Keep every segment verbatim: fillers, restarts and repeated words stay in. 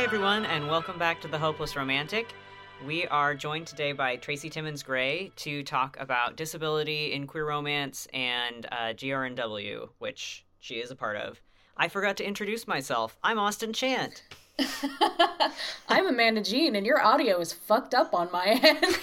everyone, and welcome back to The Hopeless Romantic. We are joined today by Tracy Timmons Gray to talk about disability in queer romance and uh, G R N W, which she is a part of. I forgot to introduce myself. I'm Austin Chant. I'm Amanda Jean, and your audio is fucked up on my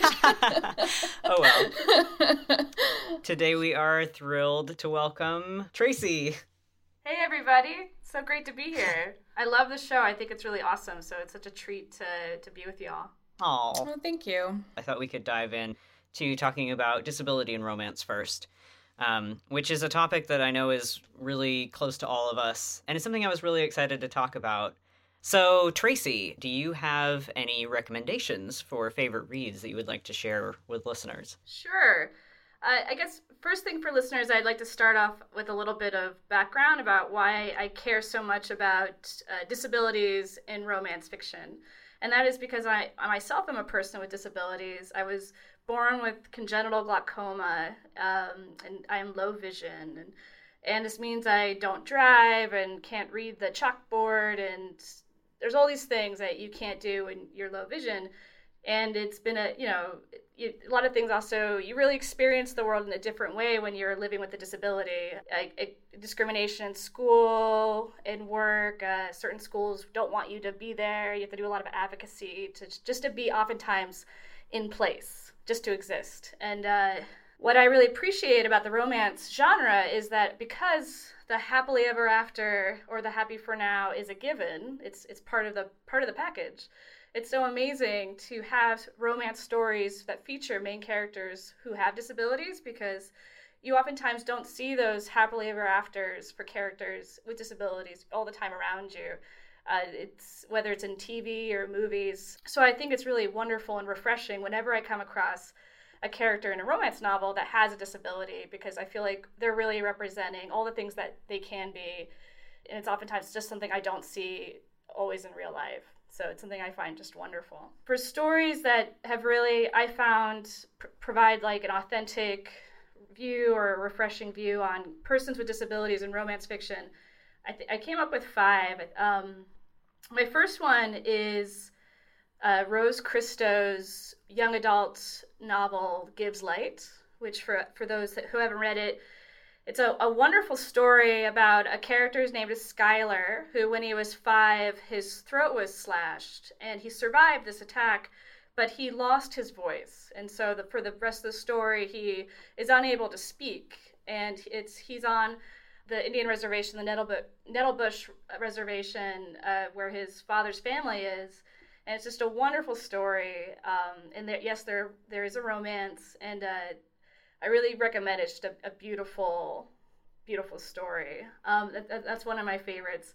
end. Oh well. Today we are thrilled to welcome Tracy. Hey everybody, so great to be here. I love the show. I think it's really awesome, so it's such a treat to, to be with y'all. Aw. Oh, thank you. I thought we could dive in to talking about disability in romance first, um, which is a topic that I know is really close to all of us, and it's something I was really excited to talk about. So, Tracy, do you have any recommendations for favorite reads that you would like to share with listeners? Sure. Uh, I guess first thing for listeners, I'd like to start off with a little bit of background about why I care so much about uh, disabilities in romance fiction. And that is because I, I myself am a person with disabilities. I was born with congenital glaucoma, um, and I am low vision. And, and this means I don't drive and can't read the chalkboard. And there's all these things that you can't do when you're low vision. And it's been a, you know, you, a lot of things also, you really experience the world in a different way when you're living with a disability. I, I, discrimination in school, in work, uh, certain schools don't want you to be there. You have to do a lot of advocacy to just to be oftentimes in place, just to exist. And uh, what I really appreciate about the romance genre is that because the happily ever after or the happy for now is a given, it's it's part of the part of the package. It's so amazing to have romance stories that feature main characters who have disabilities, because you oftentimes don't see those happily ever afters for characters with disabilities all the time around you. Uh, it's whether it's in T V or movies. So I think it's really wonderful and refreshing whenever I come across a character in a romance novel that has a disability, because I feel like they're really representing all the things that they can be. And it's oftentimes just something I don't see always in real life. So it's something I find just wonderful. For stories that have really, I found, pr- provide like an authentic view or a refreshing view on persons with disabilities in romance fiction, I, th- I came up with five. Um, my first one is uh, Rose Christo's young adult novel, Gibbs Light, which for, for those that, who haven't read it, it's a, a wonderful story about a character whose name is Skylar, who when he was five, his throat was slashed, and he survived this attack, but he lost his voice. And so the, for the rest of the story, he is unable to speak, and it's he's on the Indian reservation, the Nettlebu- Nettlebush Reservation, uh, where his father's family is, and it's just a wonderful story. Um, and there, yes, there there is a romance, and uh, I really recommend it. It's just a, a beautiful, beautiful story. Um, that, that, that's one of my favorites.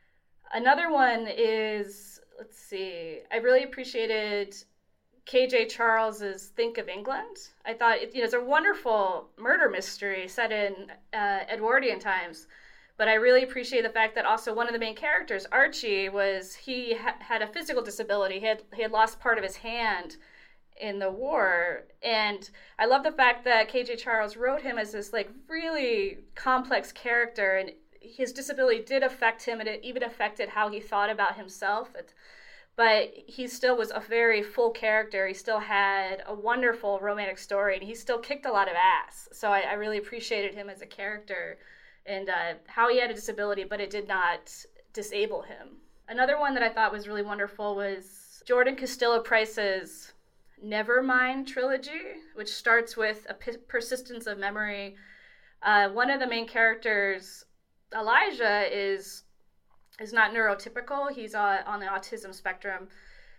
Another one is, let's see, I really appreciated K J Charles's Think of England. I thought it, you know, it's a wonderful murder mystery set in uh, Edwardian times, but I really appreciate the fact that also one of the main characters, Archie, was he ha- had a physical disability. He had he had lost part of his hand in the war, and I love the fact that K J Charles wrote him as this like really complex character, and his disability did affect him, and it even affected how he thought about himself. It, but he still was a very full character. He still had a wonderful romantic story, and he still kicked a lot of ass. So I, I really appreciated him as a character, and uh, how he had a disability, but it did not disable him. Another one that I thought was really wonderful was Jordan Castillo Price's Nevermind trilogy, which starts with a p- persistence of memory. Uh, one of the main characters, Elijah, is is not neurotypical. He's uh, on the autism spectrum,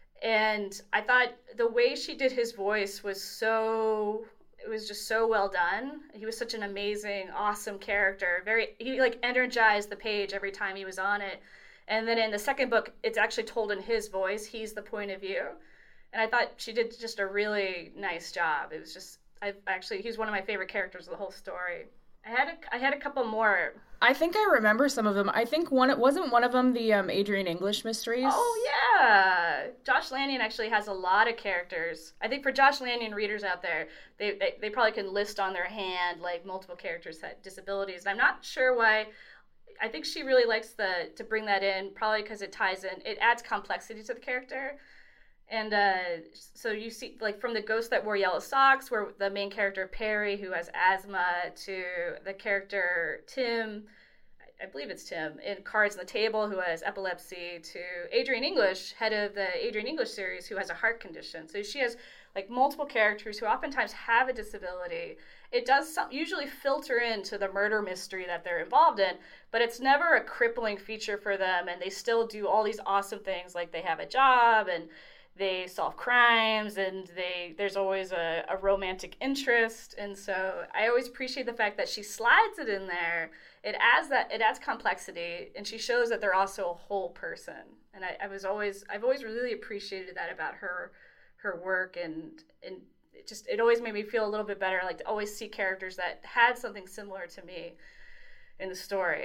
and I thought the way she did his voice was so it was just so well done. He was such an amazing, awesome character. Very he like energized the page every time he was on it. And then in the second book, it's actually told in his voice. He's the point of view. And I thought she did just a really nice job. It was just, I actually, he's one of my favorite characters of the whole story. I had a, I had a couple more. I think I remember some of them. I think one, it wasn't one of them the um, Adrian English mysteries. Oh, yeah. Josh Lanyon actually has a lot of characters. I think for Josh Lanyon readers out there, they, they, they probably can list on their hand, like, multiple characters had disabilities. And I'm not sure why I think she really likes the to bring that in, probably because it ties in, it adds complexity to the character. And uh, so you see, like, from the ghost that wore yellow socks, where the main character Perry, who has asthma, to the character Tim, I believe it's Tim, in Cards on the Table, who has epilepsy, to Adrienne English, head of the Adrienne English series, who has a heart condition. So she has, like, multiple characters who oftentimes have a disability. It does some, usually filter into the murder mystery that they're involved in, but it's never a crippling feature for them, and they still do all these awesome things, like they have a job, and they solve crimes, and they there's always a, a romantic interest. And so I always appreciate the fact that she slides it in there. It adds that it adds complexity, and she shows that they're also a whole person. And I, I was always I've always really appreciated that about her her work, and and it just it always made me feel a little bit better, like to always see characters that had something similar to me in the story.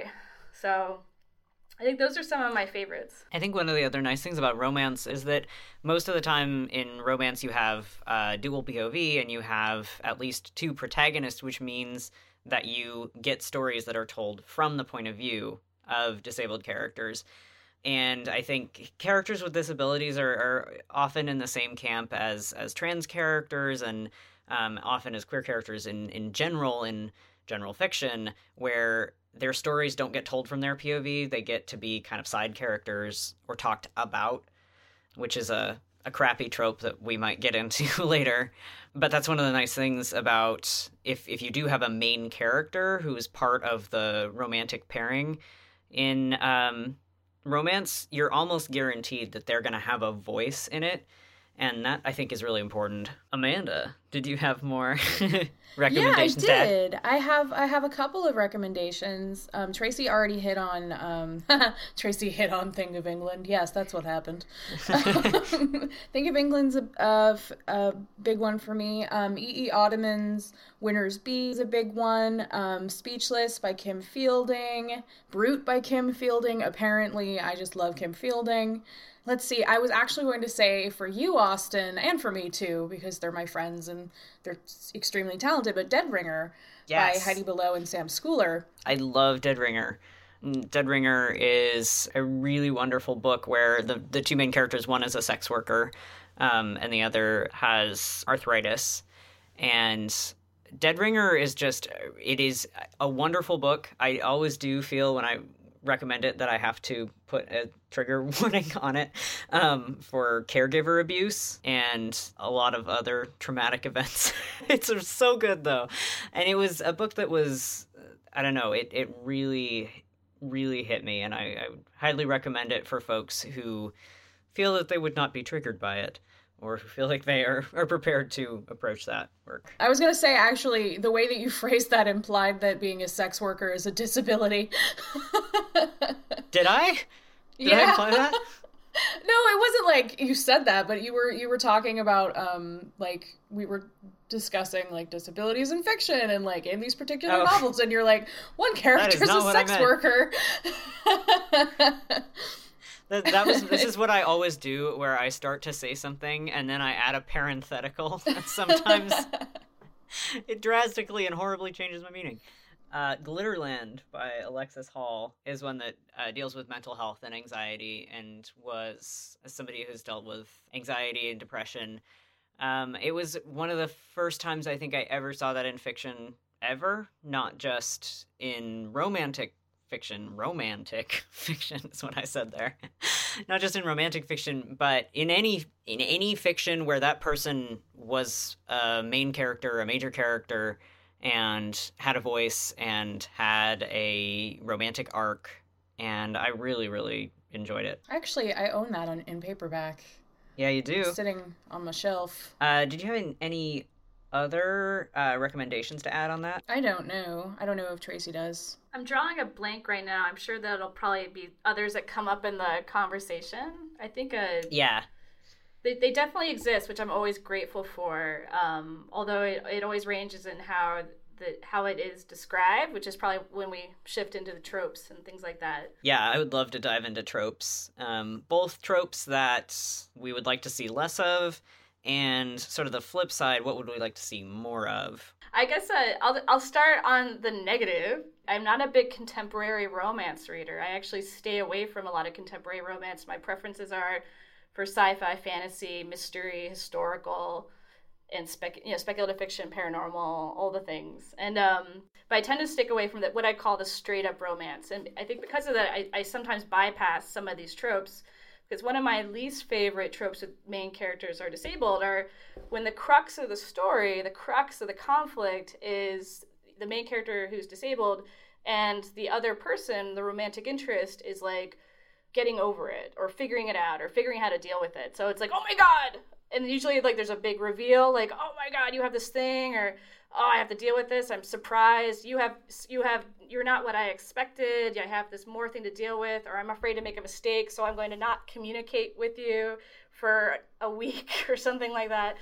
So I think those are some of my favorites. I think one of the other nice things about romance is that most of the time in romance you have uh, dual P O V, and you have at least two protagonists, which means that you get stories that are told from the point of view of disabled characters. And I think characters with disabilities are, are often in the same camp as, as trans characters, and um, often as queer characters in, in general, in general fiction, where their stories don't get told from their P O V. They get to be kind of side characters or talked about, which is a, a crappy trope that we might get into later. But that's one of the nice things about if, if you do have a main character who is part of the romantic pairing in um, romance, you're almost guaranteed that they're going to have a voice in it. And that, I think, is really important. Amanda, did you have more recommendations? Yeah, I did. I have I have a couple of recommendations. Um, Tracy already hit on um, Tracy hit on Thing of England. Yes, that's what happened. Thing of England's a, a, a big one for me. Um, E E. Ottoman's Winter's Bee is a big one. Um, Speechless by Kim Fielding. Brute by Kim Fielding. Apparently, I just love Kim Fielding. Let's see, I was actually going to say for you, Austin, and for me too, because they're my friends and they're extremely talented, but Dead Ringer yes. by Heidi Below and Sam Schooler. I love Dead Ringer. Dead Ringer is a really wonderful book where the, the two main characters, one is a sex worker, um, and the other has arthritis. And Dead Ringer is just, it is a wonderful book. I always do feel when I recommend it that I have to put a trigger warning on it um, for caregiver abuse and a lot of other traumatic events. It's so good though. And it was a book that was, I don't know, it, it really, really hit me. And I, I would highly recommend it for folks who feel that they would not be triggered by it, or who feel like they are, are prepared to approach that work. I was going to say, actually, the way that you phrased that implied that being a sex worker is a disability. Did I? Did yeah. I imply that? No, it wasn't like you said that, but you were you were talking about, um, like, we were discussing, like, disabilities in fiction and, like, in these particular oh. novels, and you're like, one character's a sex worker. That, that was. This is what I always do, where I start to say something and then I add a parenthetical, and sometimes it drastically and horribly changes my meaning. Uh, Glitterland by Alexis Hall is one that uh, deals with mental health and anxiety, and was, as somebody who's dealt with anxiety and depression, um, it was one of the first times I think I ever saw that in fiction ever, not just in romantic fiction, romantic fiction is what I said there. Not just in romantic fiction, but in any in any fiction where that person was a main character, a major character, and had a voice and had a romantic arc, and I really, really enjoyed it. Actually, I own that on, in paperback. Yeah, you do. It's sitting on my shelf. Uh, did you have any other uh, recommendations to add on that? I don't know. I don't know if Tracy does. I'm drawing a blank right now. I'm sure that'll probably be others that come up in the conversation. I think uh, yeah, they they definitely exist, which I'm always grateful for. Um, although it, it always ranges in how the how it is described, which is probably when we shift into the tropes and things like that. Yeah, I would love to dive into tropes. Um, both tropes that we would like to see less of, and sort of the flip side, what would we like to see more of? I guess uh, I'll I'll start on the negative I'm not a big contemporary romance reader. I actually stay away from a lot of contemporary romance. My preferences are for sci-fi, fantasy, mystery, historical, and spec, you know, speculative fiction, paranormal, all the things. And um, but I tend to stick away from the, what I call the straight-up romance. And I think because of that, I, I sometimes bypass some of these tropes. Because one of my least favorite tropes with main characters are disabled are when the crux of the story, the crux of the conflict is the main character who's disabled, and the other person, the romantic interest, is like getting over it or figuring it out or figuring how to deal with it. So it's like, oh my God. And usually like there's a big reveal, like, oh my God, you have this thing, or oh, I have to deal with this. I'm surprised. You have, you have, you're not what I expected. I have this more thing to deal with, or I'm afraid to make a mistake, so I'm going to not communicate with you for a week or something like that.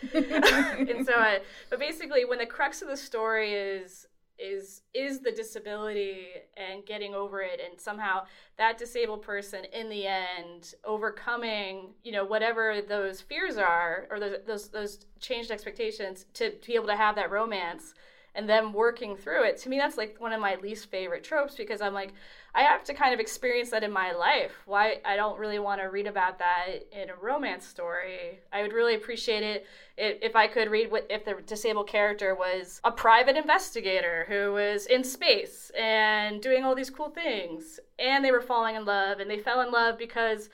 And so, I, but basically, when the crux of the story is is is the disability and getting over it, and somehow that disabled person in the end overcoming, you know, whatever those fears are, or those those, those changed expectations, to, to be able to have that romance and them working through it. To me, that's like one of my least favorite tropes, because I'm like, I have to kind of experience that in my life. Why I don't really want to read about that in a romance story. I would really appreciate it if I could read what if the disabled character was a private investigator who was in space and doing all these cool things, and they were falling in love, and they fell in love because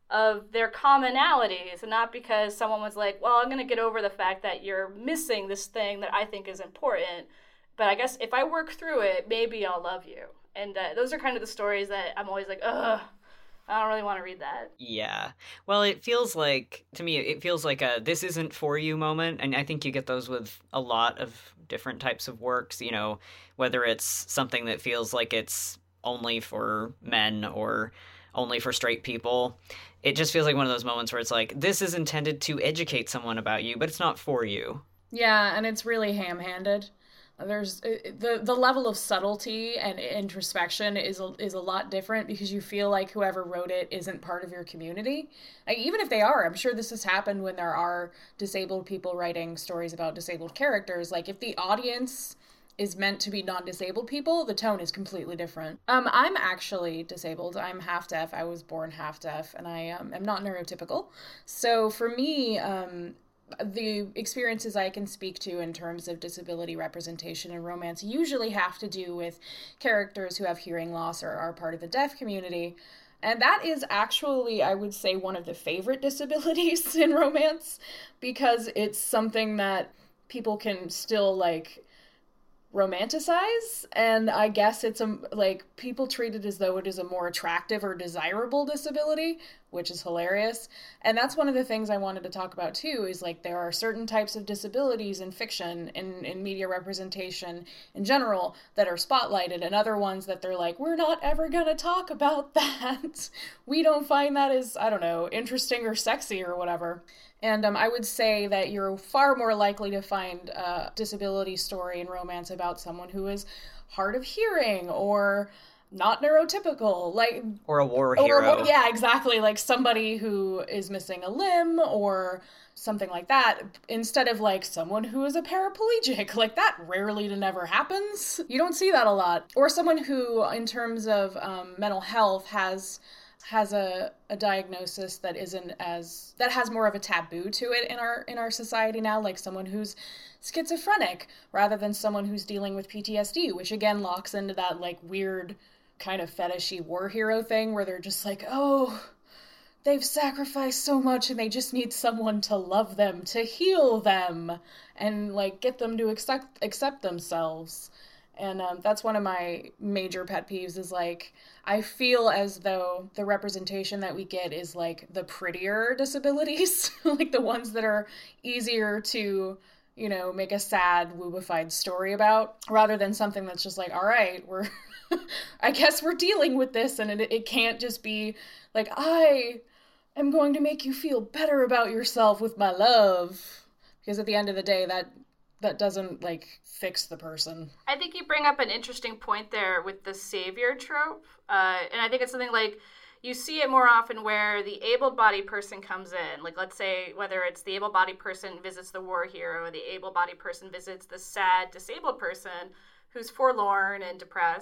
of their commonalities, and not because someone was like, well, I'm going to get over the fact that you're missing this thing that I think is important, but I guess if I work through it, maybe I'll love you. And uh, those are kind of the stories that I'm always like, ugh, I don't really want to read that. Yeah. Well, it feels like, to me, it feels like a this isn't for you moment. And I think you get those with a lot of different types of works, you know, whether it's something that feels like it's only for men or only for straight people. It just feels like one of those moments where it's like, this is intended to educate someone about you, but it's not for you. Yeah, and it's really ham-handed. There's the the level of subtlety and introspection is a, is a lot different, because you feel like whoever wrote it isn't part of your community. Like, even if they are, I'm sure this has happened when there are disabled people writing stories about disabled characters. Like, if the audience is meant to be non-disabled people, the tone is completely different. Um, I'm actually disabled. I'm half deaf. I was born half deaf, and I um, am not neurotypical. So for me, um, the experiences I can speak to in terms of disability representation in romance usually have to do with characters who have hearing loss or are part of the deaf community. And that is actually, I would say, one of the favorite disabilities in romance, because it's something that people can still, like, romanticize, and I guess it's a like people treat it as though it is a more attractive or desirable disability, which is hilarious. And that's one of the things I wanted to talk about too, is like there are certain types of disabilities in fiction and in media representation in general that are spotlighted, and other ones that they're like, we're not ever gonna talk about that. We don't find that as, I don't know, interesting or sexy or whatever. And um, I would say that you're far more likely to find a disability story in romance about someone who is hard of hearing or not neurotypical, like or a war or hero. A, yeah, exactly, like somebody who is missing a limb or something like that, instead of like someone who is a paraplegic. Like, that rarely to never happens. You don't see that a lot. Or someone who, in terms of um, mental health, has has a, a diagnosis that isn't as, that has more of a taboo to it in our in our society now, like someone who's schizophrenic rather than someone who's dealing with P T S D, which again locks into that like weird kind of fetishy war hero thing where they're just like, oh, they've sacrificed so much and they just need someone to love them, to heal them, and like get them to accept accept themselves. And um, that's one of my major pet peeves, is like, I feel as though the representation that we get is like the prettier disabilities, like the ones that are easier to, you know, make a sad, woobified story about, rather than something that's just like, all right, we're, I guess we're dealing with this, and it, it can't just be like, I am going to make you feel better about yourself with my love, because at the end of the day, that that doesn't like fix the person. I think you bring up an interesting point there with the savior trope, uh, and I think it's something like you see it more often where the able-bodied person comes in. Like, let's say whether it's the able-bodied person visits the war hero, or the able-bodied person visits the sad disabled person who's forlorn and depressed,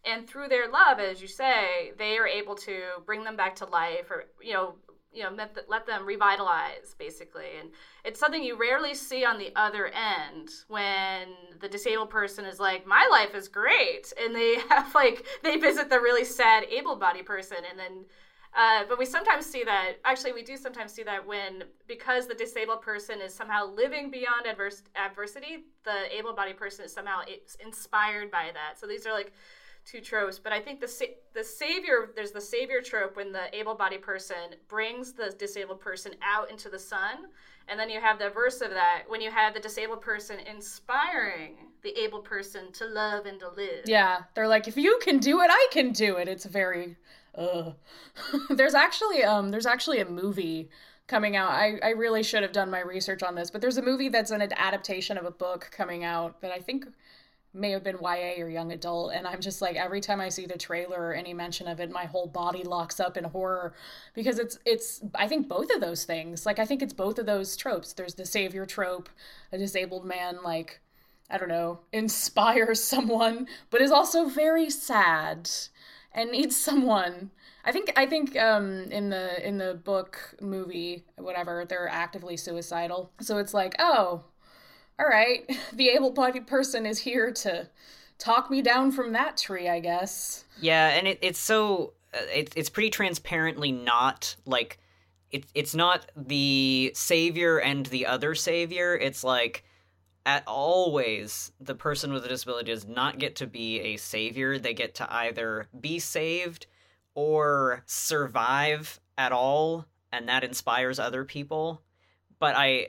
And through their love, as you say, they are able to bring them back to life, or, you know, you know, let, the, let them revitalize, basically. And it's something you rarely see on the other end, when the disabled person is like, my life is great. And they have, like, they visit the really sad able-bodied person. And then, uh, but we sometimes see that, actually, we do sometimes see that when, because the disabled person is somehow living beyond adverse, adversity, the able-bodied person is somehow inspired by that. So these are, like, two tropes. But I think the sa- the savior, there's the savior trope when the able-bodied person brings the disabled person out into the sun, and then you have the verse of that when you have the disabled person inspiring the able person to love and to live. Yeah, they're like, if you can do it, I can do it. It's very uh there's actually um there's actually a movie coming out. I, I really should have done my research on this, but there's a movie that's an adaptation of a book coming out that I think may have been Y A or young adult, and I'm just like, every time I see the trailer or any mention of it, my whole body locks up in horror, because it's it's I think both of those things, like I think it's both of those tropes. There's the savior trope, a disabled man, like, I don't know, inspires someone, but is also very sad and needs someone. I think I think um in the in the book, movie, whatever, they're actively suicidal. So it's like, oh, all right, the able-bodied person is here to talk me down from that tree, I guess. Yeah, and it, it's so, uh, it, it's pretty transparently not, like, it, it's not the savior and the other savior. It's like, at always, the person with a disability does not get to be a savior. They get to either be saved or survive at all, and that inspires other people. But I...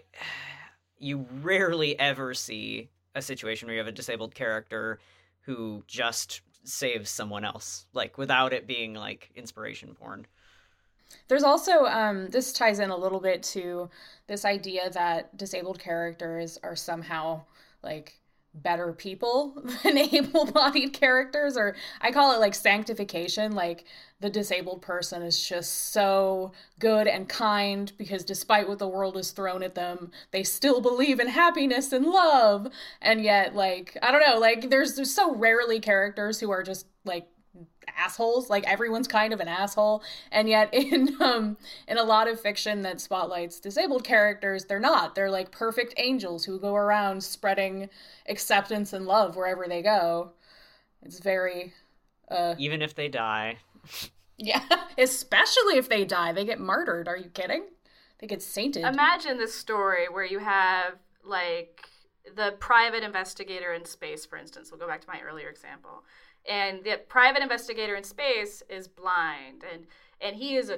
you rarely ever see a situation where you have a disabled character who just saves someone else, like, without it being, like, inspiration porn. There's also, um, this ties in a little bit to this idea that disabled characters are somehow, like, better people than able-bodied characters, or I call it, like, sanctification. Like, the disabled person is just so good and kind because despite what the world has thrown at them, they still believe in happiness and love. And yet, like, I don't know, like, there's, there's so rarely characters who are just, like, assholes. Like, everyone's kind of an asshole, and yet in um in a lot of fiction that spotlights disabled characters, they're not. They're like perfect angels who go around spreading acceptance and love wherever they go. It's very uh even if they die. Yeah, especially if they die. They get murdered. Are you kidding? They get sainted. Imagine this story where you have, like, the private investigator in space, for instance. We'll go back to my earlier example. And the private investigator in space is blind, and and he is a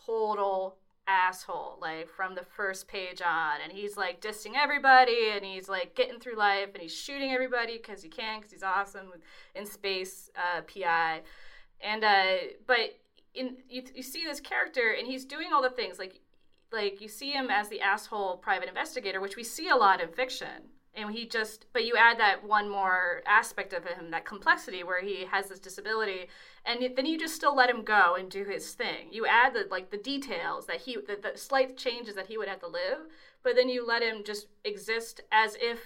total asshole, like, from the first page on, and he's, like, dissing everybody, and he's, like, getting through life, and he's shooting everybody because he can, because he's awesome with, in space, uh, P I, and, uh, but in you, you see this character, and he's doing all the things, like, like, you see him as the asshole private investigator, which we see a lot in fiction. And he just, but you add that one more aspect of him, that complexity where he has this disability, and then you just still let him go and do his thing. You add the, like, the details that he, the, the slight changes that he would have to live, but then you let him just exist as if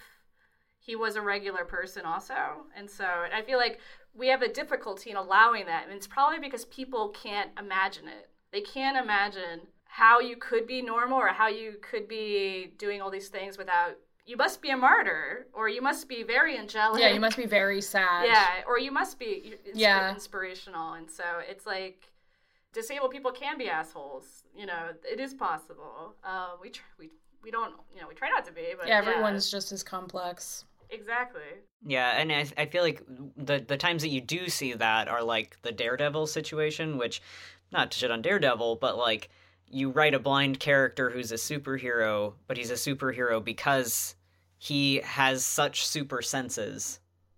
he was a regular person also. And so I feel like we have a difficulty in allowing that, and it's probably because people can't imagine it. They can't imagine how you could be normal or how you could be doing all these things without. You must be a martyr, or you must be very angelic. Yeah, you must be very sad. Yeah, or you must be insp- yeah. inspirational. And so it's like, disabled people can be assholes. You know, it is possible. Um, we tr- we we don't, you know, we try not to be. But yeah, everyone's yeah. just as complex. Exactly. Yeah, and I, I feel like the the times that you do see that are like the Daredevil situation, which, not to shit on Daredevil, but like, you write a blind character who's a superhero, but he's a superhero because he has such super senses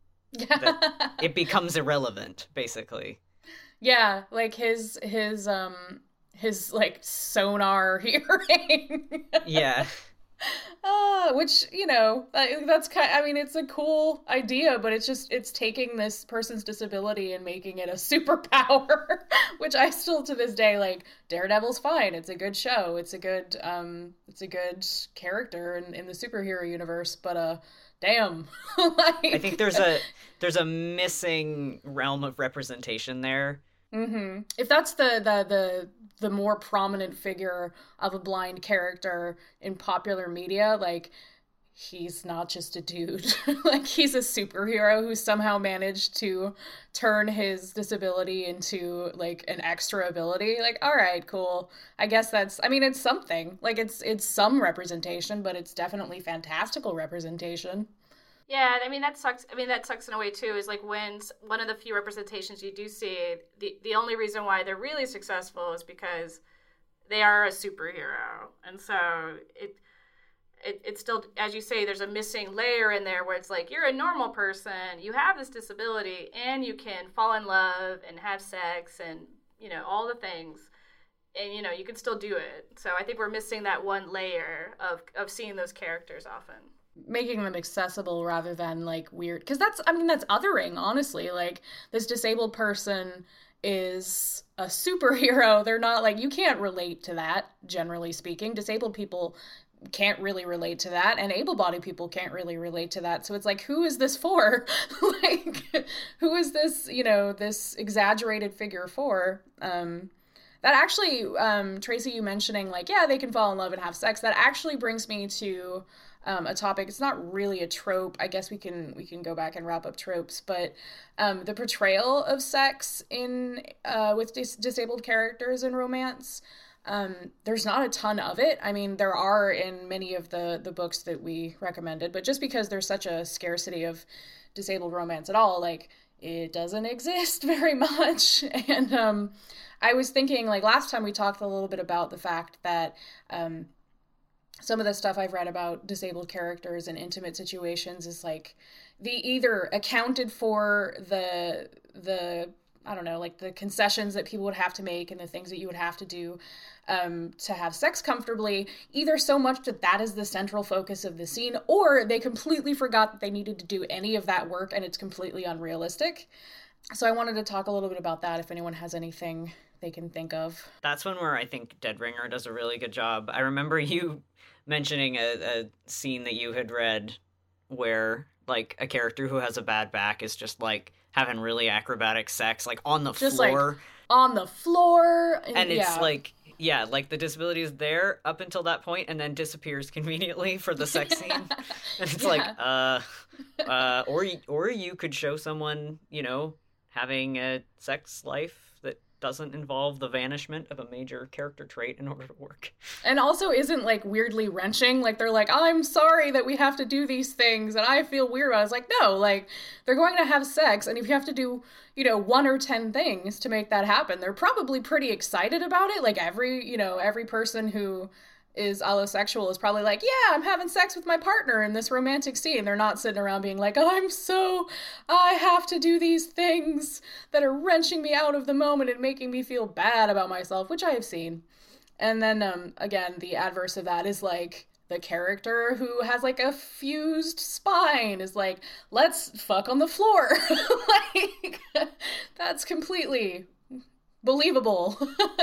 that it becomes irrelevant, basically. Yeah, like his his um his like sonar hearing. Yeah. Uh, ah, which, you know, that's kind I mean, it's a cool idea, but it's just, it's taking this person's disability and making it a superpower, which I still to this day, like, Daredevil's fine. It's a good show. It's a good, um, it's a good character in, in the superhero universe, but, uh, damn. like... I think there's a, there's a missing realm of representation there. Mm-hmm. If that's the, the, the, the more prominent figure of a blind character in popular media, like, he's not just a dude. like, he's a superhero who somehow managed to turn his disability into, like, an extra ability. Like, all right, cool. I guess that's, I mean, it's something. Like, it's it's some representation, but it's definitely fantastical representation. Yeah, I mean, that sucks. I mean, that sucks in a way, too, is like when one of the few representations you do see, the, the only reason why they're really successful is because they are a superhero. And so it, it it's still, as you say, there's a missing layer in there where it's like, you're a normal person, you have this disability, and you can fall in love and have sex and, you know, all the things. And, you know, you can still do it. So I think we're missing that one layer of, of seeing those characters often. Making them accessible rather than, like, weird. Because that's, I mean, that's othering, honestly. Like, this disabled person is a superhero. They're not, like, you can't relate to that, generally speaking. Disabled people can't really relate to that, and able-bodied people can't really relate to that. So it's like, who is this for? like, who is this, you know, this exaggerated figure for? Um... That actually, um, Tracy, you mentioning, like, yeah, they can fall in love and have sex, that actually brings me to um, a topic. It's not really a trope. I guess we can we can go back and wrap up tropes, but um, the portrayal of sex in uh, with dis- disabled characters in romance, um, there's not a ton of it. I mean, there are in many of the, the books that we recommended, but just because there's such a scarcity of disabled romance at all, like, it doesn't exist very much. And um, I was thinking, like, last time we talked a little bit about the fact that um, some of the stuff I've read about disabled characters in intimate situations is, like, the either accounted for the, the I don't know, like, the concessions that people would have to make and the things that you would have to do um, to have sex comfortably, either so much that that is the central focus of the scene, or they completely forgot that they needed to do any of that work and it's completely unrealistic. So I wanted to talk a little bit about that if anyone has anything they can think of. That's one where I think Dead Ringer does a really good job. I remember you mentioning a, a scene that you had read where, like, a character who has a bad back is just, like, having really acrobatic sex, like, on the just floor. Like, on the floor. And, and it's, yeah. like, yeah, like, the disability is there up until that point and then disappears conveniently for the sex scene. And it's yeah. like, uh, uh, or, or you could show someone, you know, having a sex life that doesn't involve the vanishment of a major character trait in order to work. And also isn't, like, weirdly wrenching. Like, they're like, I'm sorry that we have to do these things, and I feel weird. I was like, no, like, they're going to have sex, and if you have to do, you know, one or ten things to make that happen, they're probably pretty excited about it. Like, every, you know, every person who is allosexual is probably like, yeah, I'm having sex with my partner in this romantic scene. They're not sitting around being like, oh, I'm so, I have to do these things that are wrenching me out of the moment and making me feel bad about myself, which I have seen. And then, um, again, the adverse of that is, like, the character who has, like, a fused spine is like, let's fuck on the floor. Like, that's completely believable.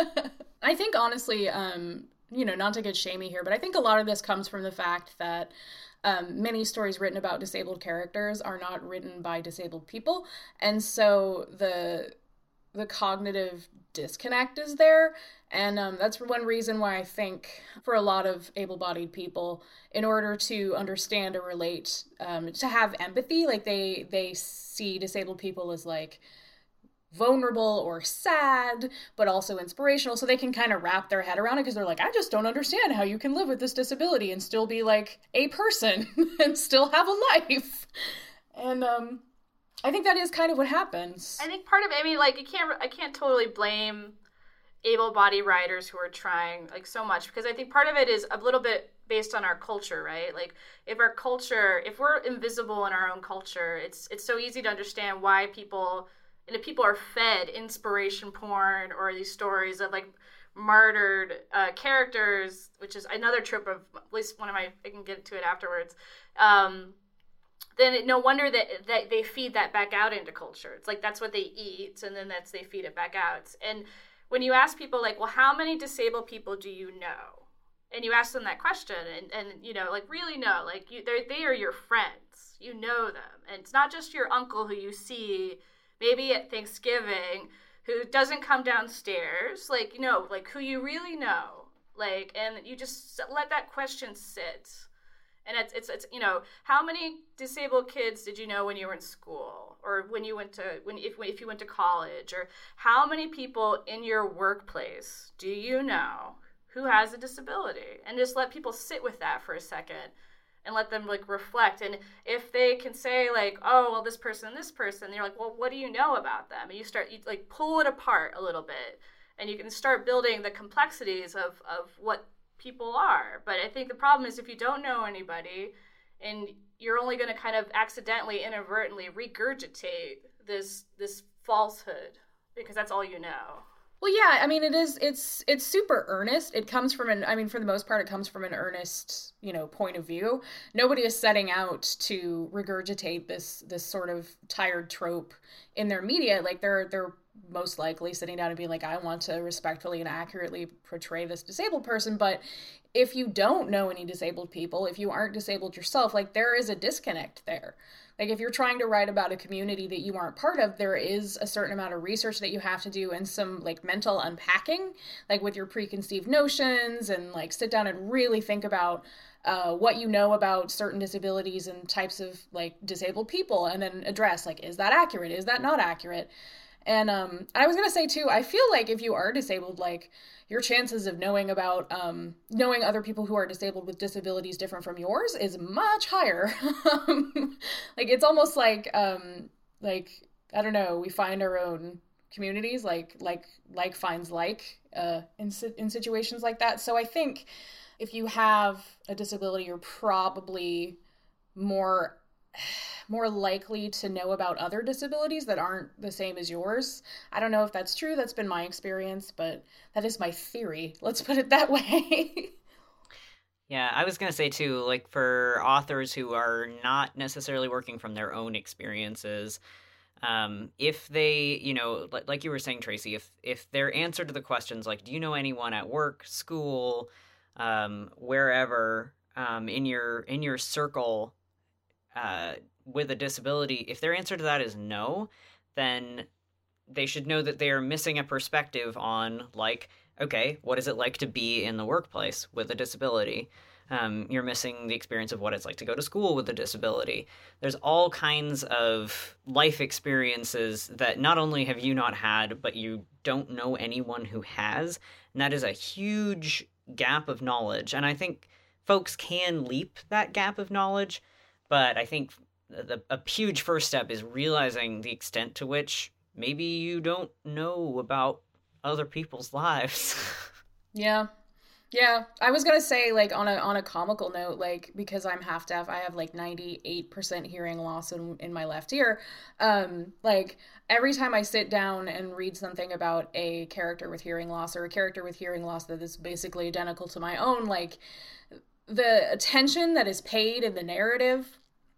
I think, honestly, um, you know, not to get shamey here, but I think a lot of this comes from the fact that um, many stories written about disabled characters are not written by disabled people. And so the the cognitive disconnect is there. And um, that's one reason why I think for a lot of able-bodied people, in order to understand or relate, um, to have empathy, like they they see disabled people as, like, vulnerable or sad, but also inspirational, so they can kind of wrap their head around it because they're like, I just don't understand how you can live with this disability and still be, like, a person and still have a life. And um I think that is kind of what happens. I think part of it, I mean, like, you can't I can't totally blame able-bodied writers who are trying, like, so much, because I think part of it is a little bit based on our culture, right? Like, if our culture, if we're invisible in our own culture, it's it's so easy to understand why people, and if people are fed inspiration porn or these stories of, like, martyred uh, characters, which is another trope of at least one of my, I can get to it afterwards, um, then it, no wonder that, that they feed that back out into culture. It's like that's what they eat, and then that's they feed it back out. And when you ask people, like, well, how many disabled people do you know? And you ask them that question, and, and you know, like, really know, like, you, they're, they are your friends. You know them. And it's not just your uncle who you see maybe at Thanksgiving who doesn't come downstairs, like, you know, like, who you really know. Like, and you just let that question sit. And it's, it's, it's, you know, how many disabled kids did you know when you were in school, or when you went to, when if, if you went to college, or how many people in your workplace do you know who has a disability? And just let people sit with that for a second and let them, like, reflect. And if they can say, like, oh, well, this person and this person, you're like, well, what do you know about them? And you start, you, like, pull it apart a little bit, and you can start building the complexities of, of what people are. But I think the problem is if you don't know anybody, and you're only going to kind of accidentally, inadvertently regurgitate this this falsehood, because that's all you know. Well, yeah, I mean, it is, it's, it's super earnest. It comes from an, I mean, for the most part, it comes from an earnest, you know, point of view. Nobody is setting out to regurgitate this, this sort of tired trope in their media. Like, they're, they're most likely sitting down and being like, I want to respectfully and accurately portray this disabled person. But if you don't know any disabled people, if you aren't disabled yourself, like, there is a disconnect there. Like, if you're trying to write about a community that you aren't part of, there is a certain amount of research that you have to do, and some, like, mental unpacking, like, with your preconceived notions, and, like, sit down and really think about uh, what you know about certain disabilities and types of, like, disabled people, and then address, like, is that accurate? Is that not accurate? And um, I was going to say, too, I feel like if you are disabled, like, your chances of knowing about, um, knowing other people who are disabled with disabilities different from yours is much higher. Like, it's almost like, um, like, I don't know, we find our own communities, like, like, like finds like, uh, in, in situations like that. So I think if you have a disability, you're probably more more likely to know about other disabilities that aren't the same as yours. I don't know if that's true. That's been my experience, but that is my theory. Let's put it that way. Yeah, I was going to say, too, like, for authors who are not necessarily working from their own experiences, um, if they, you know, like you were saying, Tracy, if, if their answer to the questions, like, do you know anyone at work, school, um, wherever, um, in your, in your circle, uh, with a disability, if their answer to that is no, then they should know that they are missing a perspective on, like, okay, what is it like to be in the workplace with a disability? Um, you're missing the experience of what it's like to go to school with a disability. There's all kinds of life experiences that not only have you not had, but you don't know anyone who has. And that is a huge gap of knowledge. And I think folks can leap that gap of knowledge, but I think the, a huge first step is realizing the extent to which maybe you don't know about other people's lives. Yeah. Yeah. I was going to say, like, on a, on a comical note, like, because I'm half deaf, I have like ninety-eight percent hearing loss in, in my left ear. Um, like, every time I sit down and read something about a character with hearing loss, or a character with hearing loss that is basically identical to my own, like, the attention that is paid in the narrative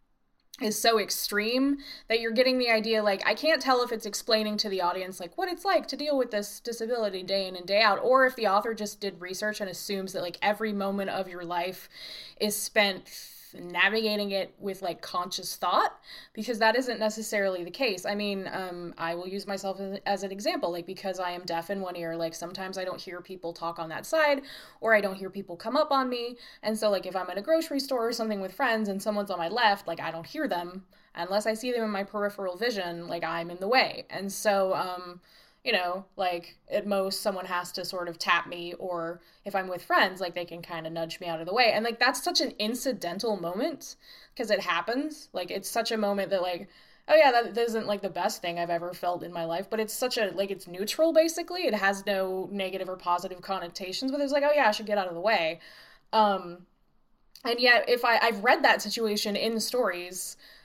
is so extreme that you're getting the idea, like, I can't tell if it's explaining to the audience, like, what it's like to deal with this disability day in and day out, or if the author just did research and assumes that, like, every moment of your life is spent navigating it with, like, conscious thought, because that isn't necessarily the case. I mean, um, I will use myself as, as an example, like, because I am deaf in one ear, like, sometimes I don't hear people talk on that side, or I don't hear people come up on me, and so, like, if I'm at a grocery store or something with friends and someone's on my left, like, I don't hear them, unless I see them in my peripheral vision, like, I'm in the way, and so, um, you know, like, at most, someone has to sort of tap me, or if I'm with friends, like, they can kind of nudge me out of the way. And, like, that's such an incidental moment, because it happens. Like, it's such a moment that, like, oh, yeah, that isn't, like, the best thing I've ever felt in my life, but it's such a, like, it's neutral, basically. It has no negative or positive connotations, but it's like, oh, yeah, I should get out of the way. Um, and yet, if I, I've read that situation in stories,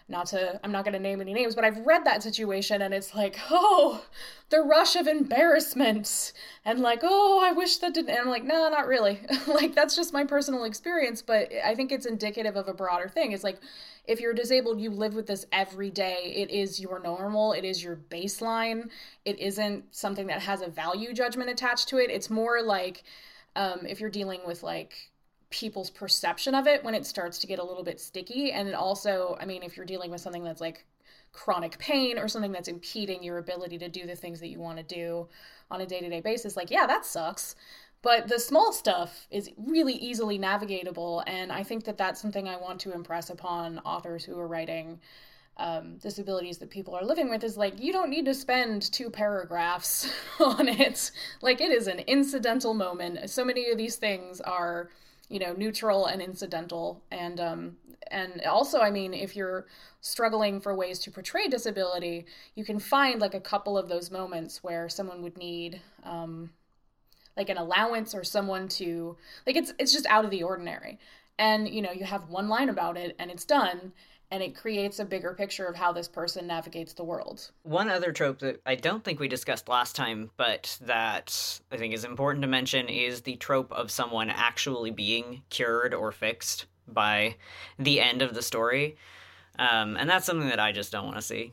not to, I'm not going to name any names, but I've read that situation and it's like, oh, the rush of embarrassment and like, oh, I wish that didn't, and I'm like, no, not really. Like, that's just my personal experience, but I think it's indicative of a broader thing. It's like, if you're disabled, you live with this every day. It is your normal. It is your baseline. It isn't something that has a value judgment attached to it. It's more like, um, if you're dealing with like people's perception of it, when it starts to get a little bit sticky. And it also, I mean, if you're dealing with something that's like chronic pain or something that's impeding your ability to do the things that you want to do on a day-to-day basis, like, yeah, that sucks. But the small stuff is really easily navigatable, and I think that that's something I want to impress upon authors who are writing um, disabilities that people are living with, is like, you don't need to spend two paragraphs on it. Like, it is an incidental moment. So many of these things are, you know, neutral and incidental. And um, and also, I mean, if you're struggling for ways to portray disability, you can find like a couple of those moments where someone would need um, like an allowance or someone to, like, it's it's just out of the ordinary. And, you know, you have one line about it and it's done, and it creates a bigger picture of how this person navigates the world. One other trope that I don't think we discussed last time, but that I think is important to mention, is the trope of someone actually being cured or fixed by the end of the story. Um, and that's something that I just don't want to see.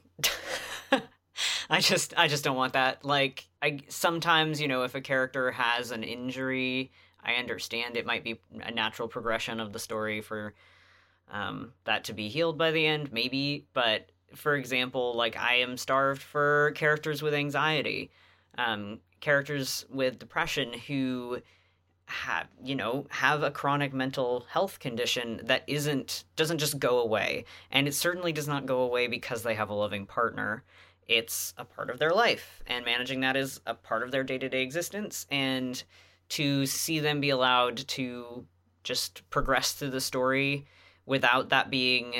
I just I just don't want that. Like, I sometimes, you know, if a character has an injury, I understand it might be a natural progression of the story for um, that to be healed by the end, maybe. But for example, like, I am starved for characters with anxiety, um, characters with depression who have, you know, have a chronic mental health condition that isn't doesn't just go away, and it certainly does not go away because they have a loving partner. It's a part of their life, and managing that is a part of their day-to-day existence. And to see them be allowed to just progress through the story without that being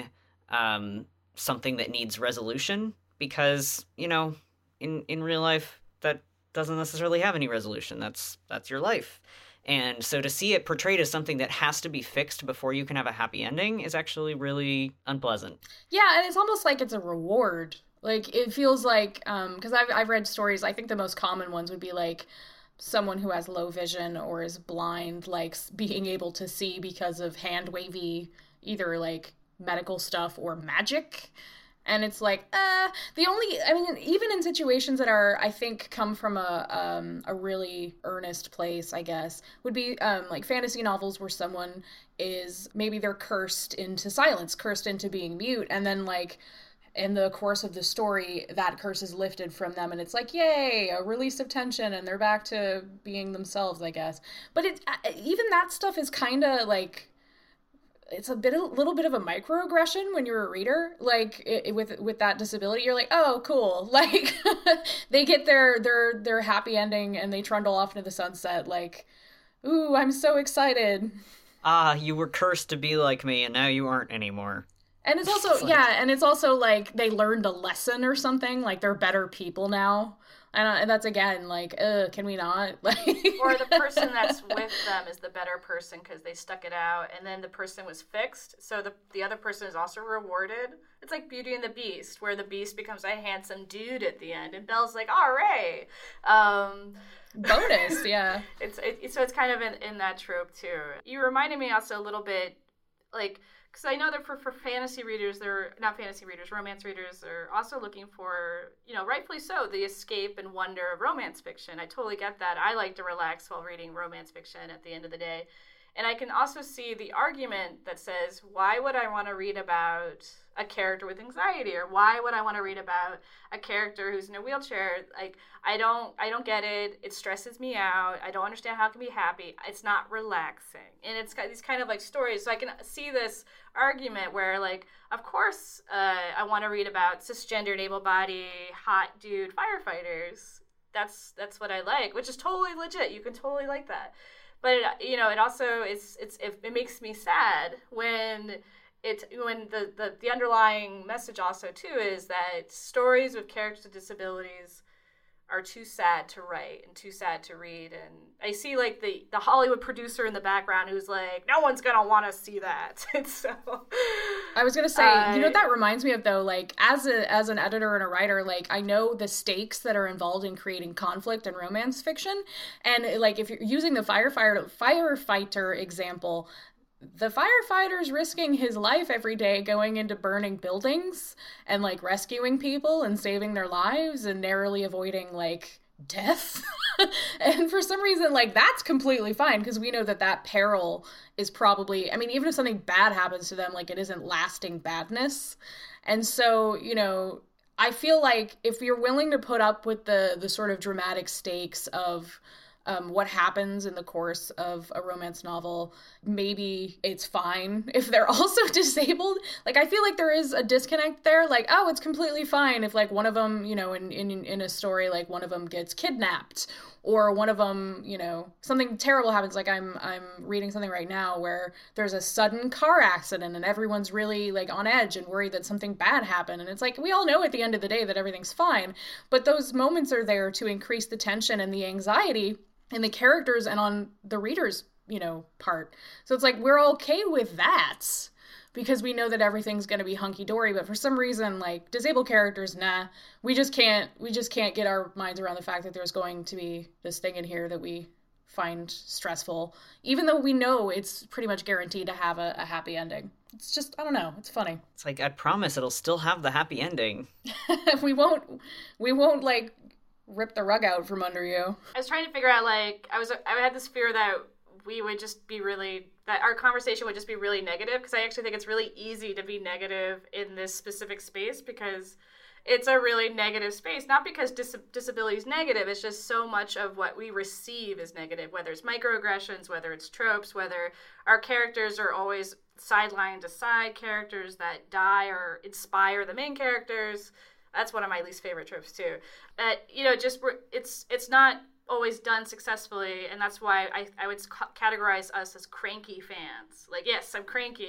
um, something that needs resolution, because, you know, in, in real life, that doesn't necessarily have any resolution. That's that's your life. And so to see it portrayed as something that has to be fixed before you can have a happy ending is actually really unpleasant. Yeah, and it's almost like it's a reward. Like, it feels like, um, because I've, I've read stories, I think the most common ones would be, like, someone who has low vision or is blind, like, being able to see because of hand-wavy, either, like, medical stuff or magic. And it's like, uh, the only, I mean, even in situations that are, I think, come from a um, a really earnest place, I guess, would be, um, like, fantasy novels where someone is, maybe they're cursed into silence, cursed into being mute, and then, like, in the course of the story, that curse is lifted from them, and it's like, yay, a release of tension, and they're back to being themselves, I guess. But it, even that stuff is kind of like, it's a bit, a little bit of a microaggression when you're a reader. Like, it, with with that disability, you're like, oh, cool. Like, they get their their their happy ending, and they trundle off into the sunset. Like, ooh, I'm so excited. Ah, you were cursed to be like me, and now you aren't anymore. And it's also, like, yeah, and it's also like they learned a lesson or something, like they're better people now. And, uh, and that's, again, like, uh, can we not? Like, or the person that's with them is the better person because they stuck it out, and then the person was fixed, so the the other person is also rewarded. It's like Beauty and the Beast, where the Beast becomes a handsome dude at the end, and Belle's like, all right. Um, bonus, yeah. It's it, So it's kind of in, in that trope, too. You reminded me also a little bit, like, because I know that for, for fantasy readers, they're not fantasy readers, romance readers are also looking for, you know, rightfully so, the escape and wonder of romance fiction. I totally get that. I like to relax while reading romance fiction at the end of the day. And I can also see the argument that says, why would I want to read about a character with anxiety? Or why would I want to read about a character who's in a wheelchair? Like, I don't I don't get it. It stresses me out. I don't understand how it can be happy. It's not relaxing. And it's got these kind of like stories. So I can see this argument where, like, of course uh, I want to read about cisgendered, able-bodied, hot dude firefighters. That's that's what I like, which is totally legit. You can totally like that. But it, you know, it also is it's it, it makes me sad when it when the, the, the underlying message also too is that stories with characters with disabilities are too sad to write and too sad to read. And I see like the, the Hollywood producer in the background who's like, no one's gonna want to see that. And so I was gonna say, uh, you know what that reminds me of though, like as a as an editor and a writer, like I know the stakes that are involved in creating conflict and romance fiction. And like if you're using the firefighter firefighter example, the firefighter's risking his life every day going into burning buildings and like rescuing people and saving their lives and narrowly avoiding like death. And for some reason, like, that's completely fine because we know that that peril is probably, I mean, even if something bad happens to them, like, it isn't lasting badness. And so, you know, I feel like if you're willing to put up with the the sort of dramatic stakes of um, what happens in the course of a romance novel, maybe it's fine if they're also disabled. Like, I feel like there is a disconnect there. Like, oh, it's completely fine if, like, one of them, you know, in, in, in a story, like, one of them gets kidnapped or one of them, you know, something terrible happens. Like, I'm I'm reading something right now where there's a sudden car accident and everyone's really, like, on edge and worried that something bad happened. And it's like, we all know at the end of the day that everything's fine. But those moments are there to increase the tension and the anxiety and the characters and on the reader's, you know, part. So it's like, we're okay with that because we know that everything's going to be hunky-dory. But for some reason, like, disabled characters, nah, we just can't, we just can't get our minds around the fact that there's going to be this thing in here that we find stressful, even though we know it's pretty much guaranteed to have a, a happy ending. It's just, I don't know, it's funny. It's like, I promise it'll still have the happy ending. we won't, we won't, like, rip the rug out from under you. I was trying to figure out, like, I was, I had this fear that we would just be really, that our conversation would just be really negative, because I actually think it's really easy to be negative in this specific space, because it's a really negative space. Not because dis- disability is negative, it's just so much of what we receive is negative, whether it's microaggressions, whether it's tropes, whether our characters are always sideline to side characters that die or inspire the main characters. That's one of my least favorite tropes too. Uh, you know, just it's it's not always done successfully, and that's why I I would categorize us as cranky fans. Like, yes, I'm cranky,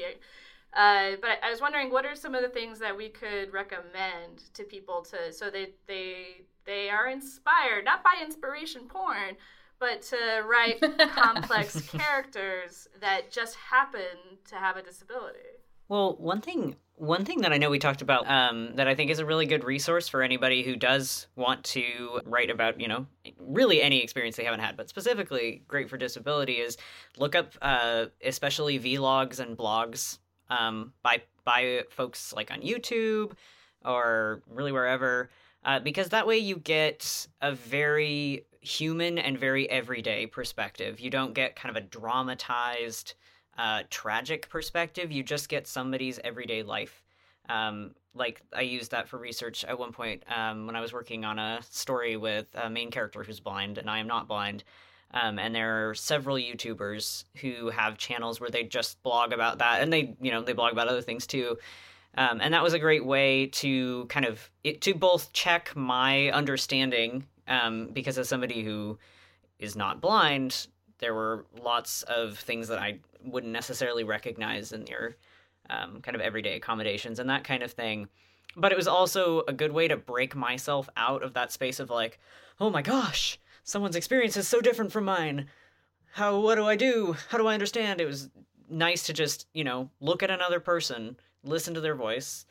uh, but I was wondering, what are some of the things that we could recommend to people to so they they they are inspired, not by inspiration porn, but to write complex characters that just happen to have a disability. Well, one thing one thing that I know we talked about um, that I think is a really good resource for anybody who does want to write about, you know, really any experience they haven't had, but specifically great for disability, is look up uh, especially vlogs and blogs um, by by folks like on YouTube or really wherever, uh, because that way you get a very human and very everyday perspective. You don't get kind of a dramatized Uh, tragic perspective. You just get somebody's everyday life. Um, like, I used that for research at one point um, when I was working on a story with a main character who's blind, and I am not blind. Um, and there are several YouTubers who have channels where they just blog about that, and they, you know, they blog about other things too. Um, and that was a great way to kind of, it, to both check my understanding, um, because as somebody who is not blind, there were lots of things that I wouldn't necessarily recognize in your um, kind of everyday accommodations and that kind of thing. But it was also a good way to break myself out of that space of like, oh my gosh, someone's experience is so different from mine. How, what do I do? How do I understand? It was nice to just, you know, look at another person, listen to their voice,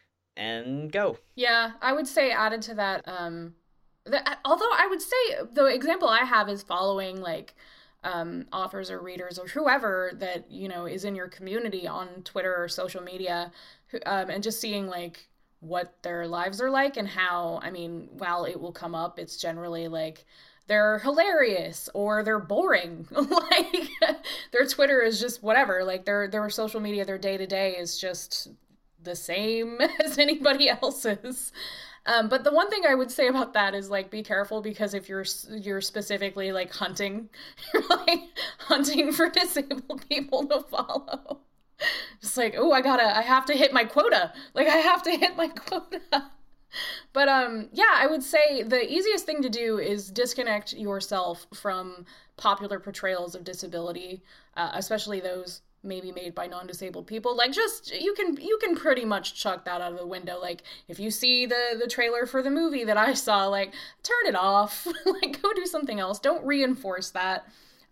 and go. Yeah, I would say added to that, um, that although I would say the example I have is following, like, Um, authors or readers or whoever that, you know, is in your community on Twitter or social media, um, and just seeing, like, what their lives are like and how, I mean, while it will come up, it's generally, like, they're hilarious or they're boring. Like, their Twitter is just whatever. Like, their, their social media, their day-to-day is just the same as anybody else's. Um, but the one thing I would say about that is, like, be careful, because if you're you're specifically, like, hunting, you're, like, hunting for disabled people to follow. Just like, oh, I gotta, I have to hit my quota. Like, I have to hit my quota. But, um, yeah, I would say the easiest thing to do is disconnect yourself from popular portrayals of disability, uh, especially those maybe made by non-disabled people. Like, just, you can you can pretty much chuck that out of the window. Like, if you see the the trailer for the movie that I saw, like, turn it off. Like, go do something else. Don't reinforce that.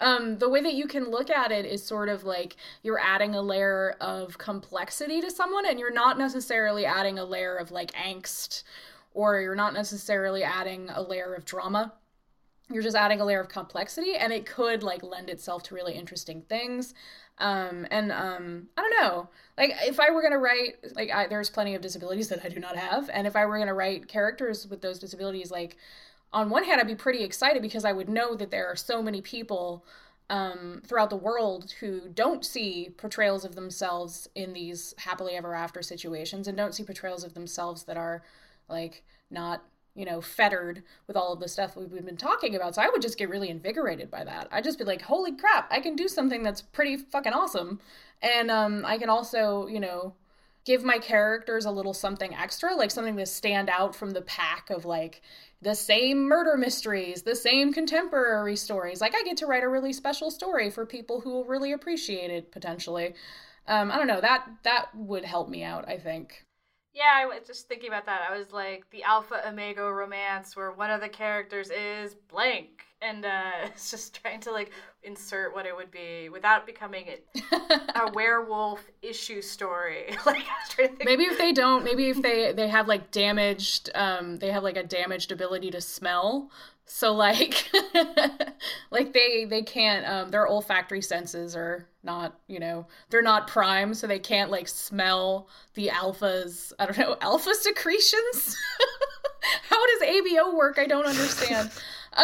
Um, the way that you can look at it is sort of like you're adding a layer of complexity to someone, and you're not necessarily adding a layer of like angst, or you're not necessarily adding a layer of drama. You're just adding a layer of complexity, and it could like lend itself to really interesting things. Um, and um, I don't know, like if I were going to write, like I, there's plenty of disabilities that I do not have. And if I were going to write characters with those disabilities, like on one hand, I'd be pretty excited because I would know that there are so many people um, throughout the world who don't see portrayals of themselves in these happily ever after situations, and don't see portrayals of themselves that are like not, you know, fettered with all of the stuff we've been talking about. So I would just get really invigorated by that. I'd just be like, holy crap, I can do something that's pretty fucking awesome. And um, I can also, you know, give my characters a little something extra, like something to stand out from the pack of like the same murder mysteries, the same contemporary stories. Like I get to write a really special story for people who will really appreciate it potentially. Um, I don't know, that that would help me out, I think. Yeah, I was just thinking about that. I was like, the Alpha Omega romance where one of the characters is blank. And uh, it's just trying to like insert what it would be without becoming a, a werewolf issue story. Like I was trying to think. Maybe if they don't, maybe if they, they have like damaged, um, they have like a damaged ability to smell. So like, like they, they can't, um, their olfactory senses are not, you know, they're not prime, so they can't like smell the alphas, I don't know, alpha secretions? How does A B O work? I don't understand. Um,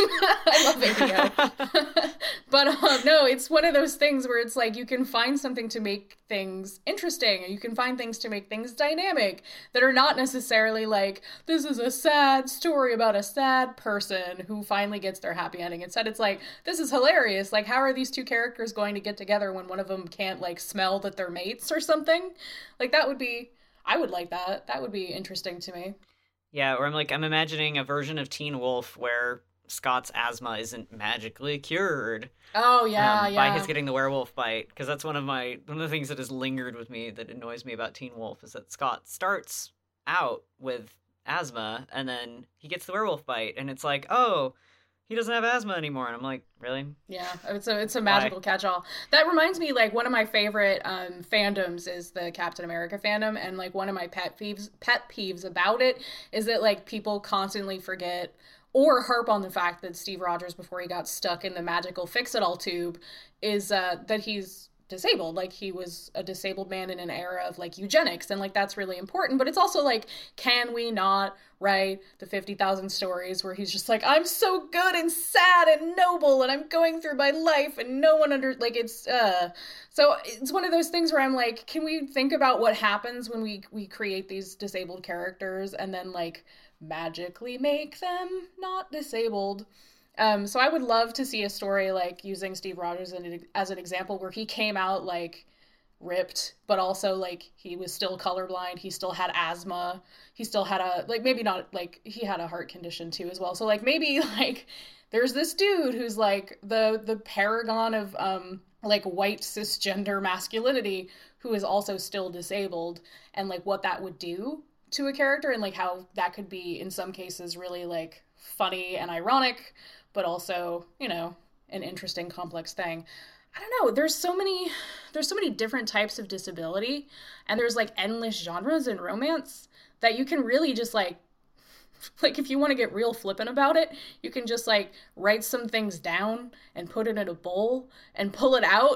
I love A B O. But um, no, it's one of those things where it's like you can find something to make things interesting, and you can find things to make things dynamic that are not necessarily like, this is a sad story about a sad person who finally gets their happy ending. Instead, it's like, this is hilarious. Like, how are these two characters going to get together when one of them can't like smell that they're mates or something? Like, that would be, I would like that. That would be interesting to me. Yeah, or I'm like, I'm imagining a version of Teen Wolf where Scott's asthma isn't magically cured. Oh, yeah, um, yeah. by his getting the werewolf bite, because that's one of my one of the things that has lingered with me that annoys me about Teen Wolf is that Scott starts out with asthma and then he gets the werewolf bite, and it's like, oh, he doesn't have asthma anymore, and I'm like, really? Yeah, it's a it's a magical Why? catch-all. That reminds me, like, one of my favorite um, fandoms is the Captain America fandom, and like one of my pet peeves pet peeves about it is that like people constantly forget or harp on the fact that Steve Rogers, before he got stuck in the magical fix-it-all tube, is uh, that he's disabled. Like, he was a disabled man in an era of like eugenics, and like that's really important. But it's also like, can we not write the fifty thousand stories where he's just like, I'm so good and sad and noble and I'm going through my life and no one under, like, it's uh so it's one of those things where I'm like, can we think about what happens when we we create these disabled characters and then like magically make them not disabled? Um, so I would love to see a story like using Steve Rogers as an example where he came out like ripped, but also like he was still colorblind. He still had asthma. He still had a, like, maybe not, like he had a heart condition too as well. So like maybe like there's this dude who's like the, the paragon of um, like white cisgender masculinity who is also still disabled, and like what that would do to a character, and like how that could be in some cases really like funny and ironic, but also, you know, an interesting, complex thing. I don't know. There's so many, there's so many different types of disability, and there's like endless genres in romance that you can really just like, like if you want to get real flippant about it, you can just like write some things down and put it in a bowl and pull it out.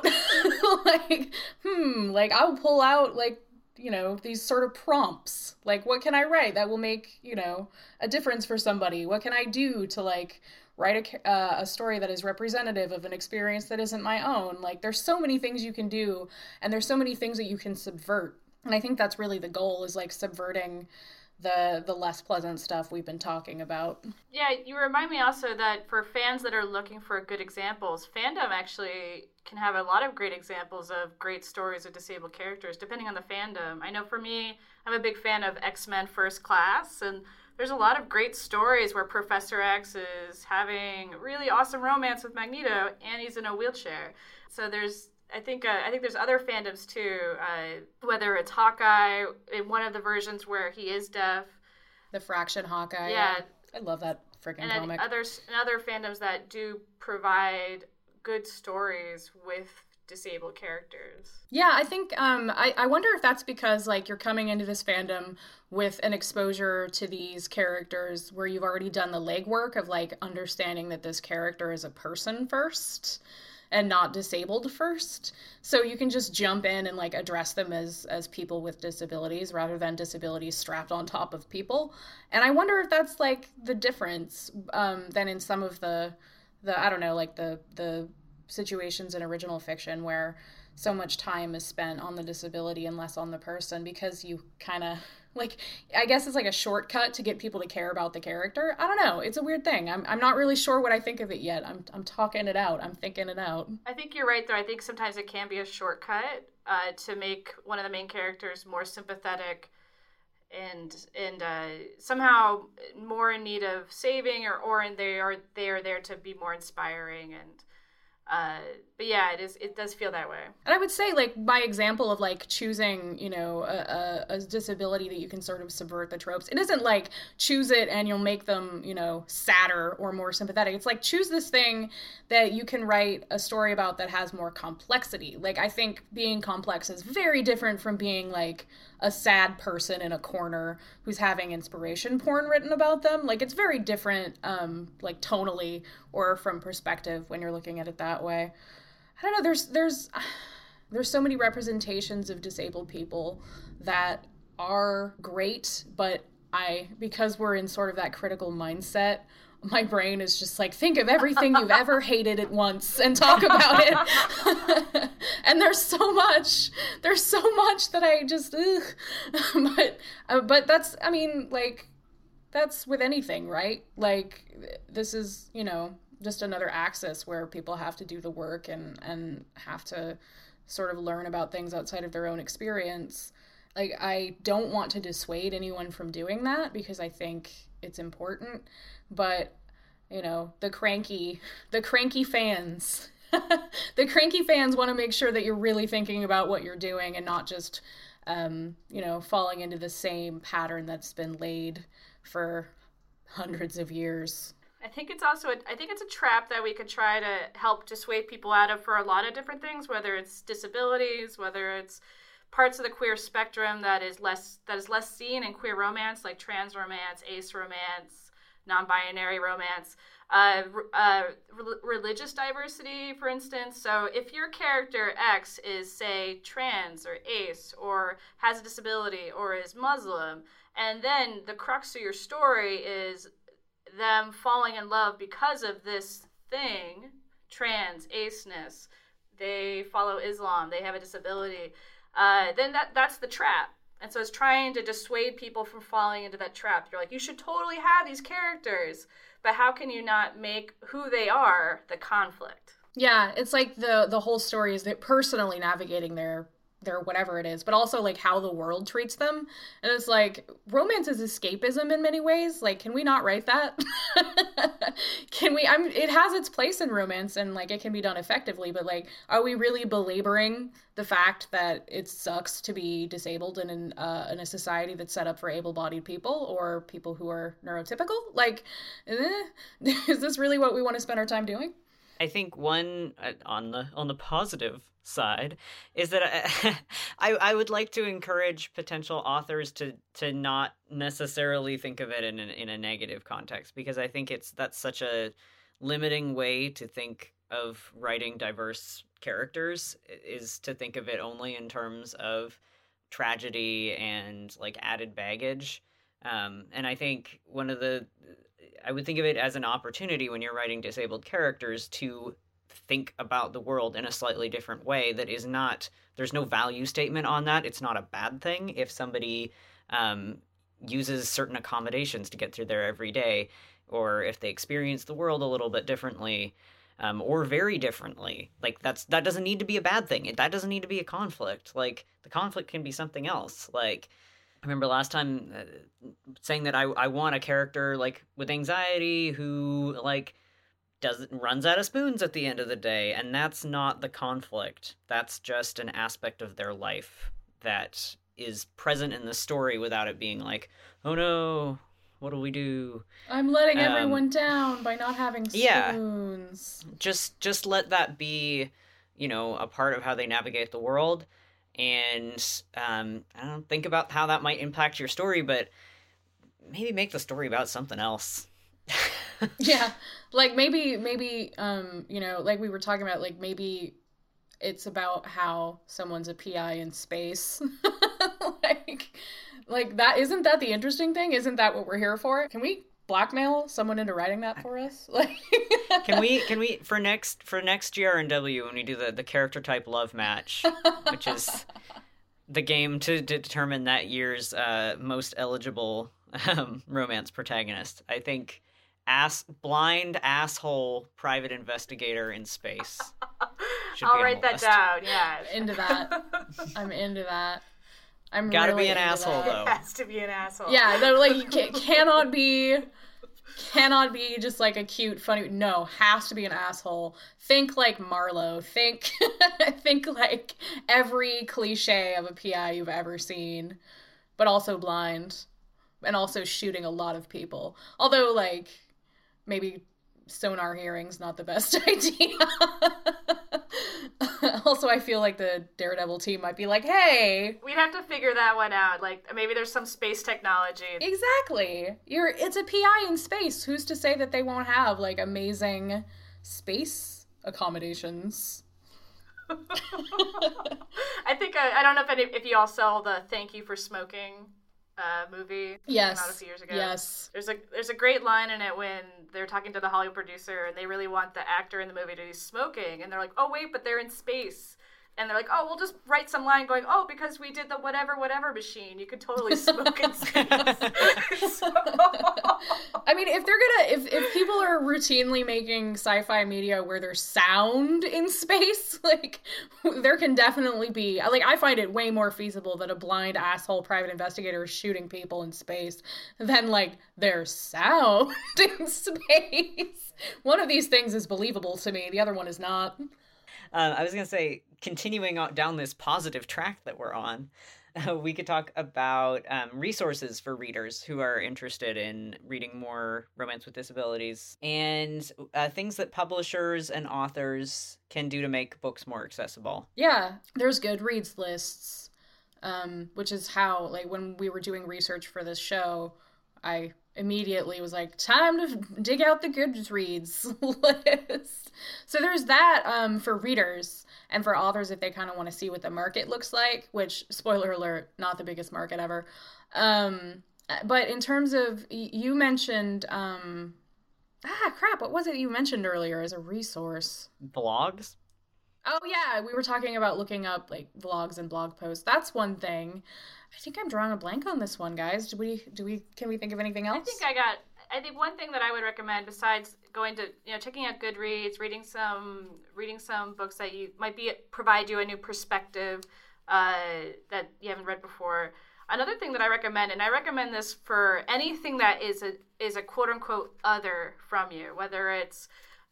Like, hmm, like I'll pull out like, you know, these sort of prompts. Like, what can I write that will make, you know, a difference for somebody? What can I do to like write a, uh, a story that is representative of an experience that isn't my own? Like, there's so many things you can do, and there's so many things that you can subvert. And I think that's really the goal, is like subverting the the less pleasant stuff we've been talking about. Yeah, you remind me also that for fans that are looking for good examples, fandom actually can have a lot of great examples of great stories of disabled characters, depending on the fandom. I know for me, I'm a big fan of X-Men First Class, and there's a lot of great stories where Professor X is having a really awesome romance with Magneto, and he's in a wheelchair. So there's I think uh, I think there's other fandoms too, uh, whether it's Hawkeye in one of the versions where he is deaf. The Fraction Hawkeye. Yeah. I love that freaking and comic. And others, and other fandoms that do provide good stories with disabled characters. Yeah, I think um I, I wonder if that's because like you're coming into this fandom with an exposure to these characters where you've already done the legwork of like understanding that this character is a person first and not disabled first. So you can just jump in and like address them as as people with disabilities rather than disabilities strapped on top of people. And I wonder if that's like the difference um than in some of the the I don't know, like the the situations in original fiction where so much time is spent on the disability and less on the person, because you kind of like, I guess it's like a shortcut to get people to care about the character. I don't know. It's a weird thing. I'm I'm not really sure what I think of it yet. I'm I'm talking it out. I'm thinking it out. I think you're right, though. I think sometimes it can be a shortcut uh, to make one of the main characters more sympathetic and and uh, somehow more in need of saving, or or in they are they are there to be more inspiring. And Uh, but yeah, it is. It does feel that way. And I would say, like, by example of like choosing, you know, a, a, a disability that you can sort of subvert the tropes. It isn't like choose it and you'll make them, you know, sadder or more sympathetic. It's like choose this thing that you can write a story about that has more complexity. Like, I think being complex is very different from being like a sad person in a corner who's having inspiration porn written about them. Like, it's very different, um, like tonally or from perspective when you're looking at it that way. I don't know, there's there's there's so many representations of disabled people that are great, but I, because we're in sort of that critical mindset, my brain is just like, think of everything you've ever hated at once and talk about it. And there's so much, there's so much that I just, ugh. but, uh, but that's, I mean, like, that's with anything, right? Like, this is, you know, just another axis where people have to do the work and, and have to sort of learn about things outside of their own experience. Like, I don't want to dissuade anyone from doing that because I think it's important, but, you know, the cranky, the cranky fans, the cranky fans want to make sure that you're really thinking about what you're doing and not just, um, you know, falling into the same pattern that's been laid for hundreds of years. I think it's also, a, I think it's a trap that we could try to help dissuade people out of for a lot of different things, whether it's disabilities, whether it's parts of the queer spectrum that is less that is less seen in queer romance, like trans romance, ace romance, non-binary romance, uh, uh, re- religious diversity, for instance. So if your character X is, say, trans or ace or has a disability or is Muslim, and then the crux of your story is them falling in love because of this thing, trans, aceness, they follow Islam, they have a disability, uh, then that that's the trap. And so it's trying to dissuade people from falling into that trap. You're like, you should totally have these characters, but how can you not make who they are the conflict? Yeah, it's like the the whole story is that personally navigating their their whatever it is, but also like how the world treats them. And it's like, romance is escapism in many ways. Like, can we not write that? Can we, I'm, it has its place in romance and like it can be done effectively, but like, are we really belaboring the fact that it sucks to be disabled in, an, uh, in a society that's set up for able-bodied people or people who are neurotypical? Like, eh, is this really what we want to spend our time doing? I think one uh, on the on the positive side is that I, I I would like to encourage potential authors to to not necessarily think of it in a, in a negative context, because I think it's that's such a limiting way to think of writing diverse characters, is to think of it only in terms of tragedy and like added baggage. Um, and I think one of the I would think of it as an opportunity when you're writing disabled characters to think about the world in a slightly different way that is not, there's no value statement on that. It's not a bad thing if somebody um, uses certain accommodations to get through their everyday, or if they experience the world a little bit differently, um, or very differently. Like, that's that doesn't need to be a bad thing. That doesn't need to be a conflict. Like, the conflict can be something else. Like, I remember last time uh, saying that I I want a character like with anxiety who like does runs out of spoons at the end of the day, and that's not the conflict. That's just an aspect of their life that is present in the story without it being like, oh no, What do we do? I'm letting Um, everyone down by not having yeah. spoons. Just just let that be, you know, a part of how they navigate the world. And um, I don't think about how that might impact your story, but maybe make the story about something else. Yeah, like maybe maybe um you know, like we were talking about, like maybe it's about how someone's a P I in space. like like that isn't that the interesting thing? Isn't that what we're here for? Can we blackmail someone into writing that for us? Like Can we can we for next for next G R N W when we do the the character type love match, which is the game to, to determine that year's uh, most eligible um, romance protagonist. I think ass blind asshole private investigator in space. Should I'll be on write the that list. down. Yeah, into that. I'm into that. I'm Gotta really be an into asshole, that. though. it has to be an asshole. Yeah, they're like, you can, cannot be, cannot be just like a cute, funny. No, has to be an asshole. Think like Marlowe. Think, think like every cliche of a P I you've ever seen, but also blind, and also shooting a lot of people. Although, like, maybe sonar hearing's not the best idea. Also, I feel like the Daredevil team might be like, hey, We'd have to figure that one out. Like, maybe there's some space technology. exactly. You're it's a P I in space. Who's to say that they won't have like amazing space accommodations? I think, uh, I don't know if any, if you all saw the Thank You for Smoking uh, movie. Yes. Came out a few years ago. Yes. There's a there's a great line in it when they're talking to the Hollywood producer and they really want the actor in the movie to be smoking, and they're like, oh wait, but they're in space. And they're like, oh, we'll just write some line going, oh, because we did the whatever, whatever machine. You could totally smoke in space. So- I mean, if they're gonna, if, if people are routinely making sci-fi media where there's sound in space, like, there can definitely be, like, I find it way more feasible that a blind asshole private investigator is shooting people in space than, like, there's sound in space. One of these things is believable to me, the other one is not. Uh, I was going to say, continuing on down this positive track that we're on, uh, we could talk about um, resources for readers who are interested in reading more romance with disabilities, and uh, things that publishers and authors can do to make books more accessible. Yeah, there's Goodreads lists, um, which is how, like, when we were doing research for this show, I immediately was like, time to dig out the Goodreads list. So there's that um, for readers, and for authors if they kind of want to see what the market looks like, which, spoiler alert, not the biggest market ever. Um, but in terms of, you mentioned, um, ah, crap, what was it you mentioned earlier as a resource? Blogs? Oh yeah, we were talking about looking up like vlogs and blog posts. That's one thing. I think I'm drawing a blank on this one, guys. Do we do we can we think of anything else? I think I got. I think one thing that I would recommend, besides going to, you know, checking out Goodreads, reading some reading some books that you might be provide you a new perspective uh, that you haven't read before. Another thing that I recommend, and I recommend this for anything that is a is a quote unquote other from you, whether it's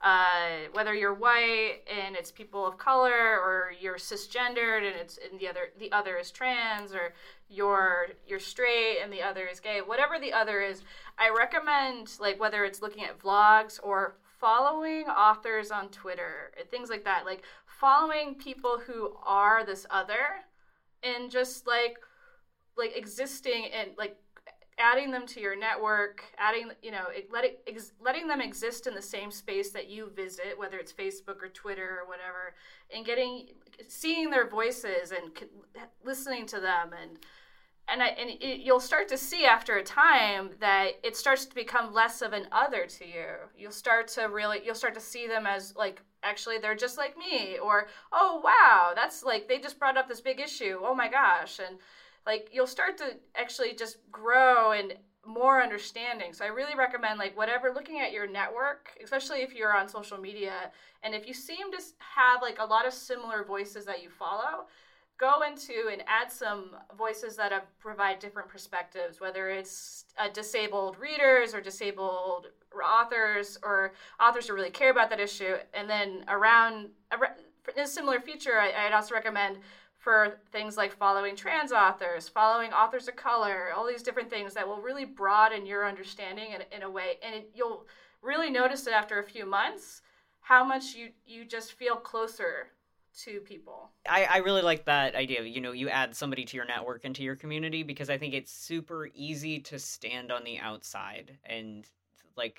uh, whether you're white and it's people of color, or you're cisgendered and it's and the other the other is trans, or you're you're straight and the other is gay, whatever the other is, I recommend, like, whether it's looking at vlogs or following authors on Twitter, things like that, like following people who are this other and just like like existing and like adding them to your network, adding, you know, it, let it, ex, letting them exist in the same space that you visit, whether it's Facebook or Twitter or whatever, and getting, seeing their voices and listening to them. And, and, I, and it, you'll start to see after a time that it starts to become less of an other to you. You'll start to really, you'll start to see them as like, actually, they're just like me, or, oh, wow, that's like, they just brought up this big issue. Oh my gosh. And, like, you'll start to actually just grow and more understanding. So I really recommend, like, whatever, looking at your network, especially if you're on social media, and if you seem to have, like, a lot of similar voices that you follow, go into and add some voices that have, provide different perspectives, whether it's uh, disabled readers or disabled authors, or authors who really care about that issue. And then around, in a similar feature, I, I'd also recommend for things like following trans authors, following authors of color, all these different things that will really broaden your understanding in, in a way. And it, you'll really notice it after a few months, how much you, you just feel closer to people. I, I really like that idea. You know, you add somebody to your network and to your community, because I think it's super easy to stand on the outside and like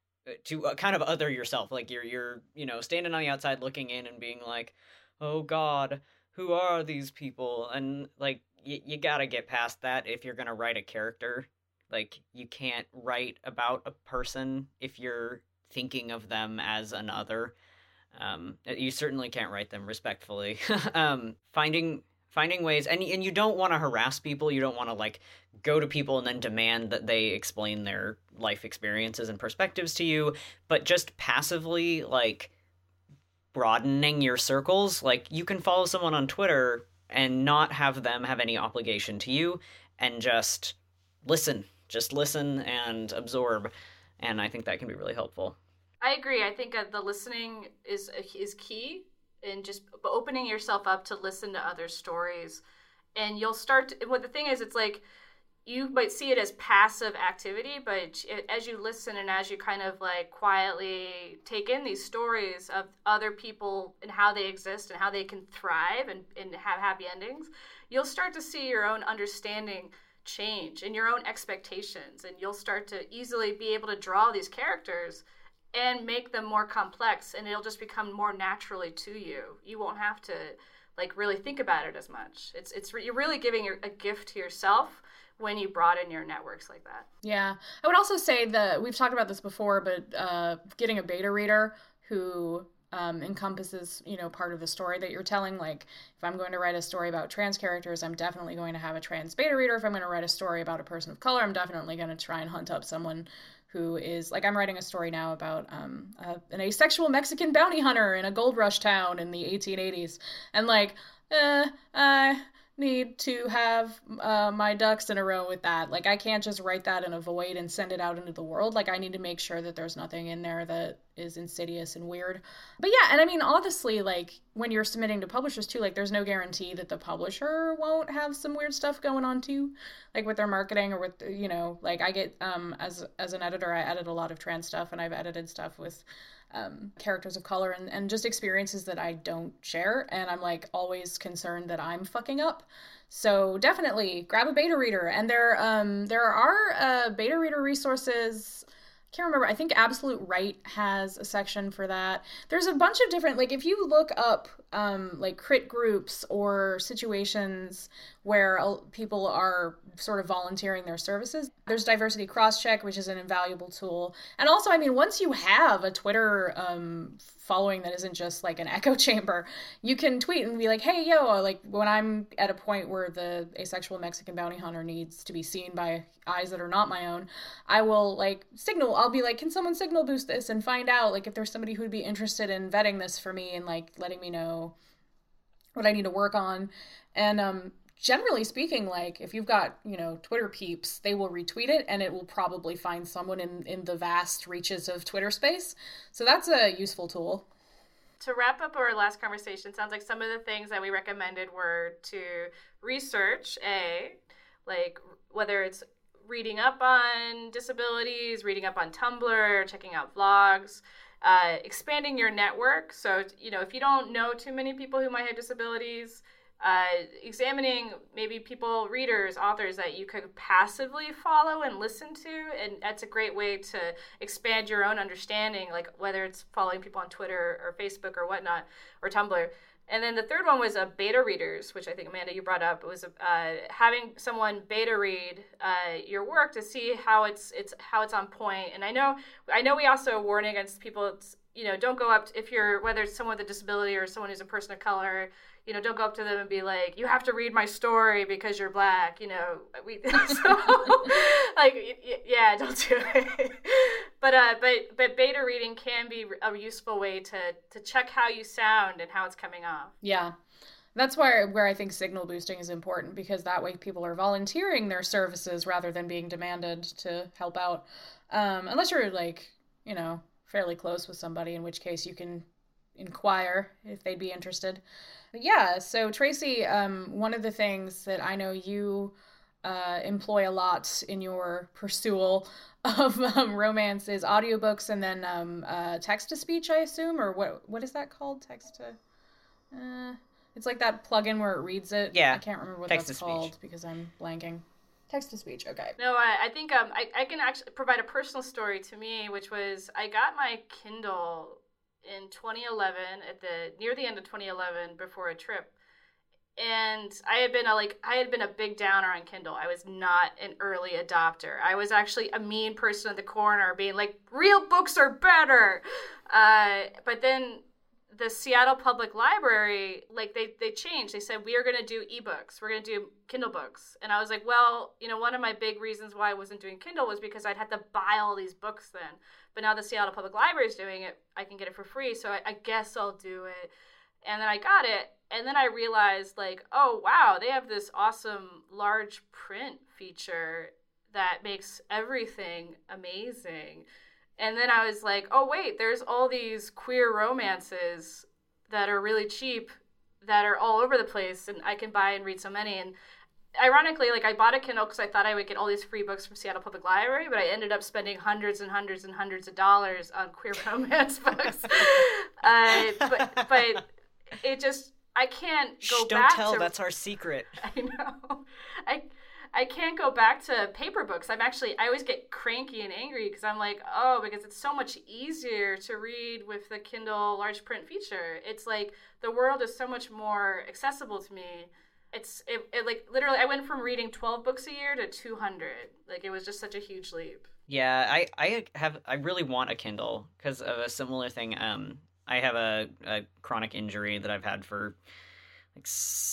to uh, kind of other yourself. Like you're, you're, you know, standing on the outside looking in and being like, oh God, who are these people? And like, y- you gotta get past that if you're gonna write a character. Like, you can't write about a person if you're thinking of them as an other. Um, you certainly can't write them respectfully. um, finding finding ways, and and you don't want to harass people. You don't want to like go to people and then demand that they explain their life experiences and perspectives to you. But just passively, like, broadening your circles. Like, you can follow someone on Twitter and not have them have any obligation to you, and just listen. Just listen and absorb. And I think that can be really helpful. I agree. I think uh, the listening is is key, and just opening yourself up to listen to other stories. And you'll start to, what the thing is, it's like you might see it as passive activity, but as you listen and as you kind of like quietly take in these stories of other people and how they exist and how they can thrive and, and have happy endings, you'll start to see your own understanding change and your own expectations, and you'll start to easily be able to draw these characters and make them more complex, and it'll just become more naturally to you. You won't have to like really think about it as much. It's it's you're really giving your, a gift to yourself when you broaden your networks like that. Yeah. I would also say that we've talked about this before, but uh, getting a beta reader who um, encompasses, you know, part of the story that you're telling. Like, if I'm going to write a story about trans characters, I'm definitely going to have a trans beta reader. If I'm going to write a story about a person of color, I'm definitely going to try and hunt up someone who is, like, I'm writing a story now about um, uh, an asexual Mexican bounty hunter in a gold rush town in the eighteen eighties. And, like, uh, I need to have uh, my ducks in a row with that. Like, I can't just write that in a void and send it out into the world. Like, I need to make sure that there's nothing in there that is insidious and weird. But yeah, and I mean, honestly, like, when you're submitting to publishers too, like, there's no guarantee that the publisher won't have some weird stuff going on too, like with their marketing or with, you know, like, I get, um, as, as an editor, I edit a lot of trans stuff, and I've edited stuff with Um, characters of color and, and just experiences that I don't share. And I'm like always concerned that I'm fucking up. So definitely grab a beta reader. And there, um, there are uh, beta reader resources. I can't remember. I think Absolute Right has a section for that. There's a bunch of different, like, if you look up um, like crit groups or situations where people are sort of volunteering their services, there's Diversity Crosscheck, which is an invaluable tool. And also, I mean, once you have a Twitter um, following that isn't just like an echo chamber, you can tweet and be like, hey, yo, like, when I'm at a point where the asexual Mexican bounty hunter needs to be seen by eyes that are not my own, I will like signal, I'll be like, can someone signal boost this and find out like if there's somebody who'd be interested in vetting this for me and like letting me know what I need to work on. And um generally speaking, like, if you've got, you know, Twitter peeps, they will retweet it and it will probably find someone in, in the vast reaches of Twitter space. So that's a useful tool. To wrap up our last conversation, sounds like some of the things that we recommended were to research, A, like whether it's reading up on disabilities, reading up on Tumblr, checking out vlogs, uh, expanding your network. So, you know, if you don't know too many people who might have disabilities, Uh, examining maybe people, readers, authors that you could passively follow and listen to. And that's a great way to expand your own understanding, like whether it's following people on Twitter or Facebook or whatnot, or Tumblr. And then the third one was uh, beta readers, which I think, Amanda, you brought up. It was uh, having someone beta read uh, your work to see how it's it's how it's on point. And I know I know we also warn against people, it's, you know, don't go up to, if you're, whether it's someone with a disability or someone who's a person of color, you know, don't go up to them and be like, you have to read my story because you're black, you know, we, so, like, yeah, don't do it. But, uh, but, but beta reading can be a useful way to, to check how you sound and how it's coming off. Yeah. That's where, where I think signal boosting is important, because that way people are volunteering their services rather than being demanded to help out. Um, unless you're like, you know, fairly close with somebody, in which case you can inquire if they'd be interested. But yeah, so Tracy, um, one of the things that I know you uh, employ a lot in your pursuit of um, romance is audiobooks and then um, uh, text to speech, I assume, or what? What is that called? Text to. Uh, it's like that plugin where it reads it. Yeah. I can't remember what text that's to called speech. because I'm blanking. Text to speech. Okay. No, I, I think um, I, I can actually provide a personal story to me, which was I got my Kindle in twenty eleven at the near the end of twenty eleven before a trip. And I had been a like I had been a big downer on Kindle. I was not an early adopter. I was actually a mean person in the corner being like, real books are better. Uh, but then the Seattle Public Library, like they, they changed. They said, we are going to do ebooks. We're going to do Kindle books. And I was like, well, you know, one of my big reasons why I wasn't doing Kindle was because I'd have to buy all these books then. But now the Seattle Public Library is doing it. I can get it for free. So I, I guess I'll do it. And then I got it. And then I realized, like, oh, wow, they have this awesome large print feature that makes everything amazing. And then I was like, oh, wait, there's all these queer romances that are really cheap that are all over the place, and I can buy and read so many. And ironically, like, I bought a Kindle because I thought I would get all these free books from Seattle Public Library, but I ended up spending hundreds and hundreds and hundreds of dollars on queer romance books. Uh, but, but it just... I can't go Shh, don't back tell, to... that's our secret. I know. I I can't go back to paper books. I'm actually, I always get cranky and angry because I'm like, oh, because it's so much easier to read with the Kindle large print feature. It's like the world is so much more accessible to me. It's, it, it like, literally, I went from reading twelve books a year to two hundred. Like, it was just such a huge leap. Yeah, I, I have, I really want a Kindle because of a similar thing. Um, I have a, a chronic injury that I've had for like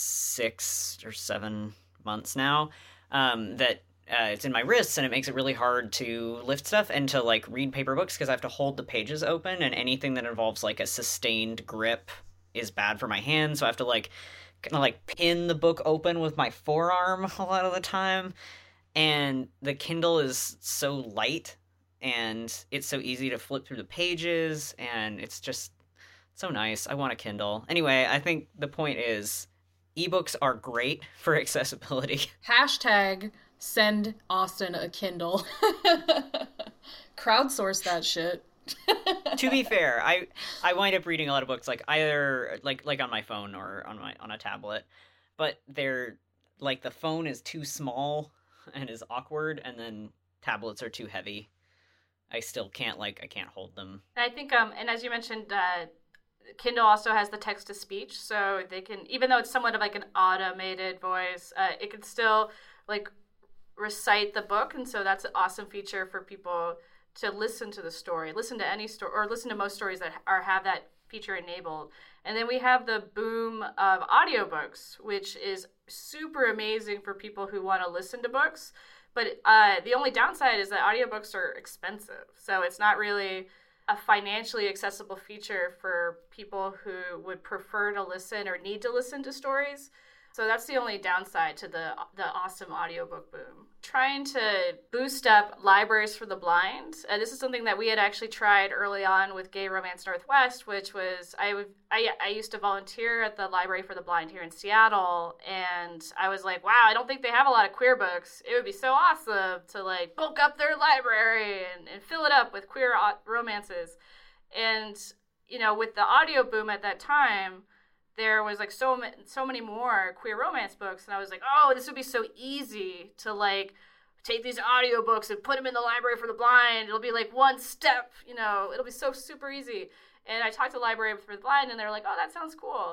six or seven months now. Um, that uh, it's in my wrists and it makes it really hard to lift stuff and to like read paper books because I have to hold the pages open, and anything that involves like a sustained grip is bad for my hand. So I have to like kind of like pin the book open with my forearm a lot of the time. And the Kindle is so light and it's so easy to flip through the pages, and it's just so nice. I want a Kindle. Anyway, I think the point is ebooks are great for accessibility. Hashtag send Austin a Kindle. Crowdsource that shit. To be fair, I I wind up reading a lot of books like either like like on my phone or on my on a tablet, but they're like the phone is too small and is awkward, and then tablets are too heavy. I still can't like I can't hold them. And I think um and as you mentioned, uh Kindle also has the text to speech, so they can, even though it's somewhat of like an automated voice, uh, it can still like recite the book, and so that's an awesome feature for people to listen to the story, listen to any story, or listen to most stories that are have that feature enabled. And then we have the boom of audiobooks, which is super amazing for people who want to listen to books. But uh, the only downside is that audiobooks are expensive, so it's not really a financially accessible feature for people who would prefer to listen or need to listen to stories. So that's the only downside to the the awesome audiobook boom. Trying to boost up libraries for the blind. Uh, this is something that we had actually tried early on with Gay Romance Northwest, which was I would I I used to volunteer at the Library for the Blind here in Seattle, and I was like, wow, I don't think they have a lot of queer books. It would be so awesome to like bulk up their library and, and fill it up with queer romances. And you know, with the audio boom at that time, there was like so ma- so many more queer romance books, and I was like, oh, this would be so easy to like take these audiobooks and put them in the Library for the Blind. It'll be like one step, you know, it'll be so super easy. And I talked to Library for the Blind, and they're like, oh, that sounds cool.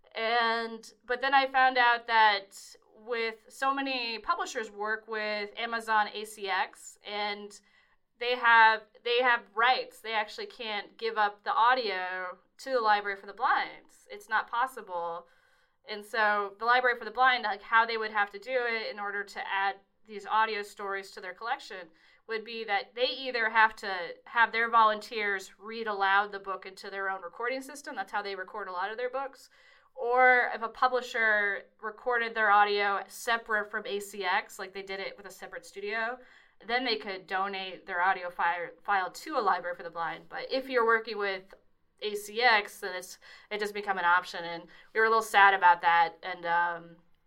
And but then I found out that with so many publishers work with Amazon A C X, and they have they have rights. They actually can't give up the audio to the Library for the Blind. It's not possible. And so the Library for the Blind, like how they would have to do it in order to add these audio stories to their collection would be that they either have to have their volunteers read aloud the book into their own recording system. That's how they record a lot of their books. Or if a publisher recorded their audio separate from A C X, like they did it with a separate studio, then they could donate their audio file, file to a Library for the Blind. But if you're working with A C X, then it's it just become an option. And we were a little sad about that, and um,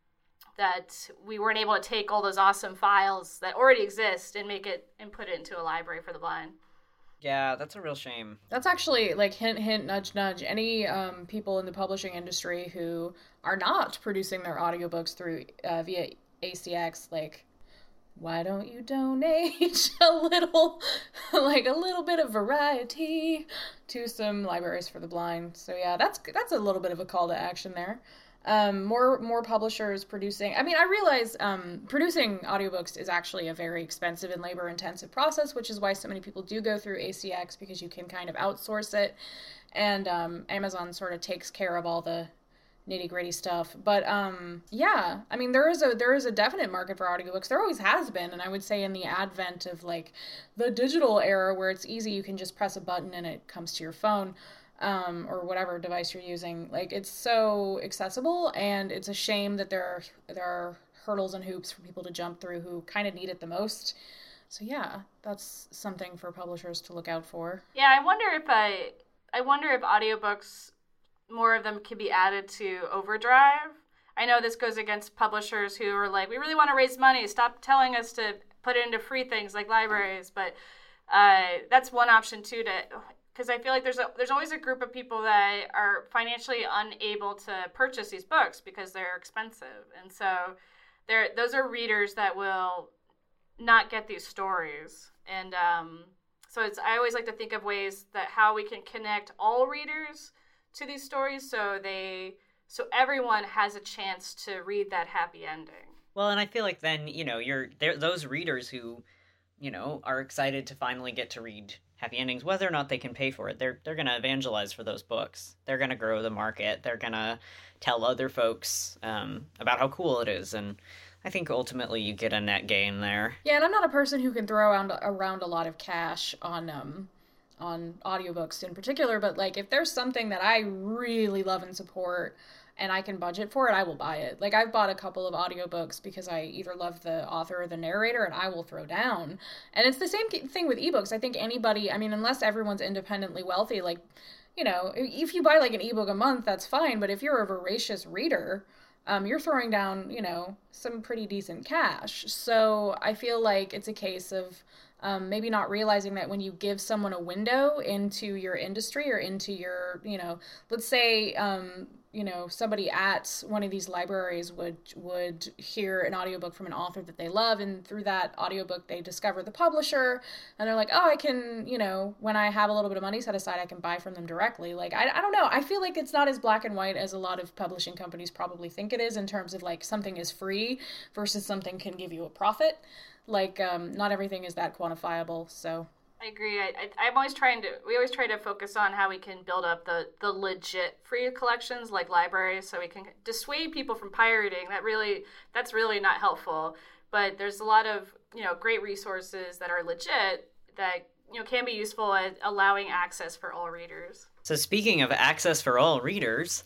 that we weren't able to take all those awesome files that already exist and make it and put it into a library for the blind. Yeah, that's a real shame. That's actually, like, hint, hint, nudge, nudge. Any um, people in the publishing industry who are not producing their audiobooks through uh, via A C X, like, why don't you donate a little, like, a little bit of variety to some libraries for the blind? So, yeah, that's that's a little bit of a call to action there. Um, more more publishers producing. I mean, I realize um, producing audiobooks is actually a very expensive and labor-intensive process, which is why so many people do go through A C X, because you can kind of outsource it, and um, Amazon sort of takes care of all the nitty-gritty stuff. But um, yeah, I mean, there is a there is a definite market for audiobooks. There always has been, and I would say in the advent of like the digital era, where it's easy, you can just press a button and it comes to your phone. Um, or whatever device you're using, like, it's so accessible, and it's a shame that there are there are hurdles and hoops for people to jump through who kind of need it the most. So yeah, that's something for publishers to look out for. Yeah, I wonder if I I wonder if audiobooks, more of them can be added to Overdrive. I know this goes against publishers who are like, we really want to raise money, stop telling us to put it into free things like libraries, but uh, that's one option too, to because I feel like there's a, there's always a group of people that are financially unable to purchase these books because they're expensive. And so there those are readers that will not get these stories. And um, so it's I always like to think of ways that how we can connect all readers to these stories so they so everyone has a chance to read that happy ending. Well, and I feel like then, you know, you're there those readers who, you know, are excited to finally get to read happy endings, whether or not they can pay for it, they're they're going to evangelize for those books. They're going to grow the market. They're going to tell other folks um, about how cool it is. And I think ultimately you get a net gain there. Yeah, and I'm not a person who can throw around, around a lot of cash on um on audiobooks in particular, but like if there's something that I really love and support and I can budget for it, I will buy it. Like, I've bought a couple of audiobooks because I either love the author or the narrator, and I will throw down. And it's the same thing with ebooks. I think anybody, I mean, unless everyone's independently wealthy, like, you know, if you buy like an ebook a month, that's fine. But if you're a voracious reader, um, you're throwing down, you know, some pretty decent cash. So I feel like it's a case of Um, maybe not realizing that when you give someone a window into your industry or into your, you know, let's say, um, you know, somebody at one of these libraries would would hear an audiobook from an author that they love, and through that audiobook they discover the publisher, and they're like, oh, I can, you know, when I have a little bit of money set aside, I can buy from them directly. Like, I, I don't know. I feel like it's not as black and white as a lot of publishing companies probably think it is, in terms of like something is free versus something can give you a profit. Like, um, not everything is that quantifiable, so. I agree. I, I, I'm always trying to, we always try to focus on how we can build up the, the legit free collections like libraries so we can dissuade people from pirating. That really, that's really not helpful. But there's a lot of, you know, great resources that are legit that, you know, can be useful at allowing access for all readers. So speaking of access for all readers.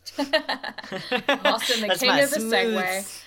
Austin, the king of the smooth... segue.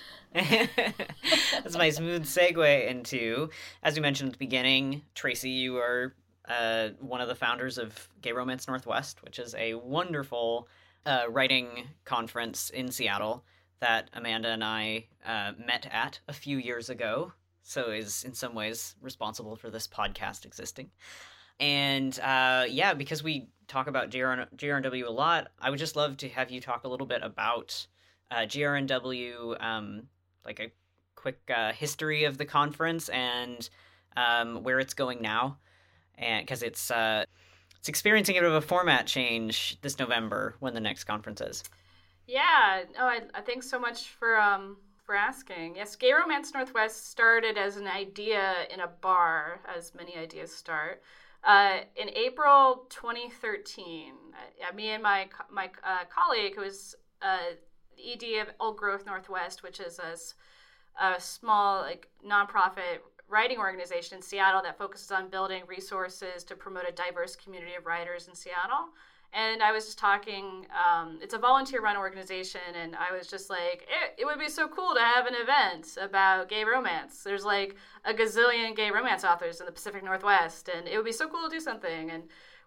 That's my smooth segue into, as we mentioned at the beginning, Tracy, you are uh, one of the founders of Gay Romance Northwest, which is a wonderful uh, writing conference in Seattle that Amanda and I uh, met at a few years ago, so is in some ways responsible for this podcast existing. And uh, yeah, because we talk about G R N W a lot, I would just love to have you talk a little bit about uh, G R N W, um, like a quick uh, history of the conference and um, where it's going now, and because it's uh, it's experiencing a bit of a format change this November when the next conference is. Yeah, oh, I, I thanks so much for um for asking. Yes, Gay Romance Northwest started as an idea in a bar, as many ideas start. Uh, in April twenty thirteen, uh, me and my my uh, colleague, who was uh, the E D of Old Growth Northwest, which is a, a small like nonprofit writing organization in Seattle that focuses on building resources to promote a diverse community of writers in Seattle. And I was just talking, um, it's a volunteer-run organization, and I was just like, it, it would be so cool to have an event about gay romance. There's like a gazillion gay romance authors in the Pacific Northwest, and it would be so cool to do something. And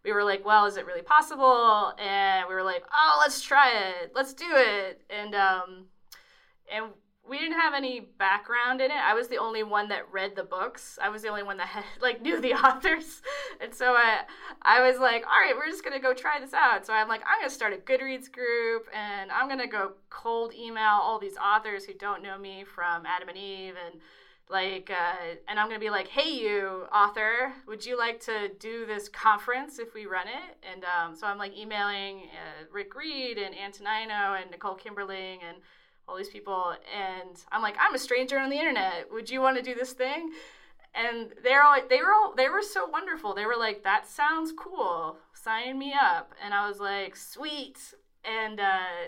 we were like, well, is it really possible? And we were like, oh, let's try it. Let's do it. And um, and we didn't have any background in it. I was the only one that read the books. I was the only one that had, like knew the authors. And so I, I was like, all right, we're just going to go try this out. So I'm like, I'm going to start a Goodreads group, and I'm going to go cold email all these authors who don't know me from Adam and Eve. And like, uh, and I'm going to be like, hey, you author, would you like to do this conference if we run it? And um, so I'm like emailing uh, Rick Reed and Antonino and Nicole Kimberling and all these people, and I'm like, I'm a stranger on the internet. Would you want to do this thing? And they're all, they were all, they were so wonderful. They were like, that sounds cool. Sign me up. And I was like, sweet. And uh,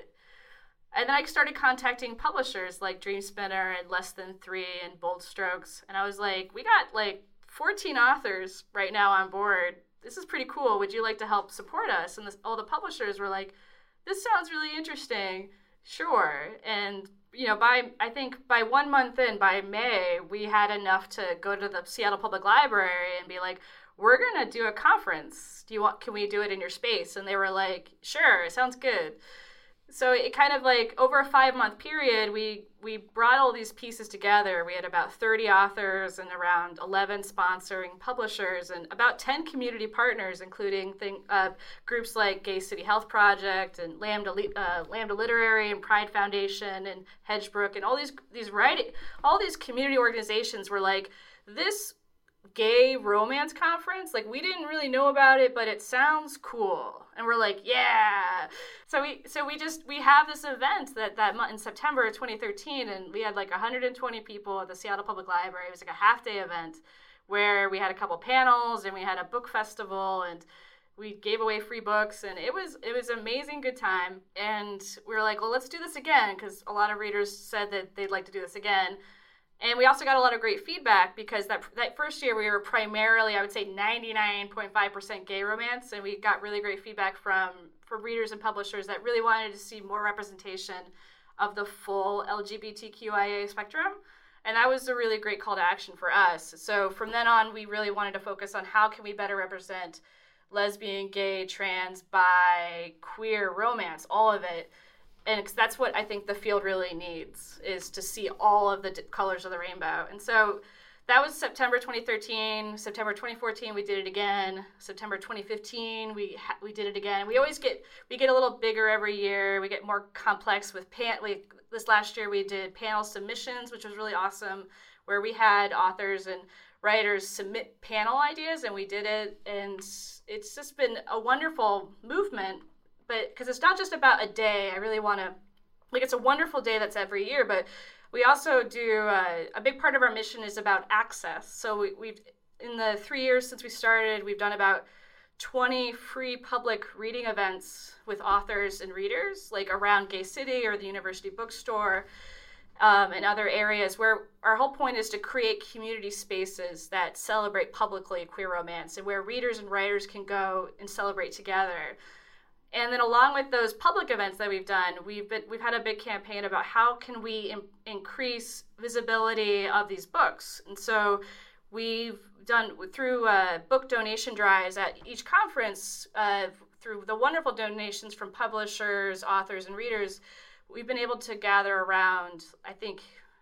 and then I started contacting publishers like Dreamspinner and Less Than Three and Bold Strokes. And I was like, we got like fourteen authors right now on board. This is pretty cool. Would you like to help support us? And this, all the publishers were like, this sounds really interesting. Sure. And, you know, by, I think by one month in, by May, we had enough to go to the Seattle Public Library and be like, we're going to do a conference. Do you want, can we do it in your space? And they were like, sure, sounds good. So it kind of like over a five month period, we, we brought all these pieces together. We had about thirty authors and around eleven sponsoring publishers and about ten community partners, including thing, uh, groups like Gay City Health Project and Lambda, uh, Lambda Literary and Pride Foundation and Hedgebrook and all these, these writing, all these community organizations were like, this gay romance conference, like we didn't really know about it, but it sounds cool. And we're like, yeah. So we so we just we have this event that that month in September twenty thirteen, and we had like one hundred twenty people at the Seattle Public Library. It was like a half day event where we had a couple panels and we had a book festival and we gave away free books, and it was it was an amazing good time. And we were like, well, let's do this again, because a lot of readers said that they'd like to do this again. And we also got a lot of great feedback because that that first year we were primarily, I would say, ninety-nine point five percent gay romance, and we got really great feedback from, from readers and publishers that really wanted to see more representation of the full L G B T Q I A spectrum. And that was a really great call to action for us. So from then on, we really wanted to focus on how can we better represent lesbian, gay, trans, bi, queer romance, all of it. And that's what I think the field really needs, is to see all of the d- colors of the rainbow. And so that was September twenty thirteen. September twenty fourteen, we did it again. September twenty fifteen, we ha- we did it again. We always get we get a little bigger every year. We get more complex with pan. We, this last year we did panel submissions, which was really awesome, where we had authors and writers submit panel ideas, and we did it. And it's just been a wonderful movement. But because it's not just about a day, I really want to, like, it's a wonderful day that's every year, but we also do, uh, a big part of our mission is about access. So we, we've, in the three years since we started, we've done about twenty free public reading events with authors and readers, like around Gay City or the University Bookstore, um, and other areas where our whole point is to create community spaces that celebrate publicly queer romance and where readers and writers can go and celebrate together. And then along with those public events that we've done, we've been, we've had a big campaign about how can we im- increase visibility of these books. And so we've done through uh, book donation drives at each conference, uh, through the wonderful donations from publishers, authors, and readers, we've been able to gather around, I think,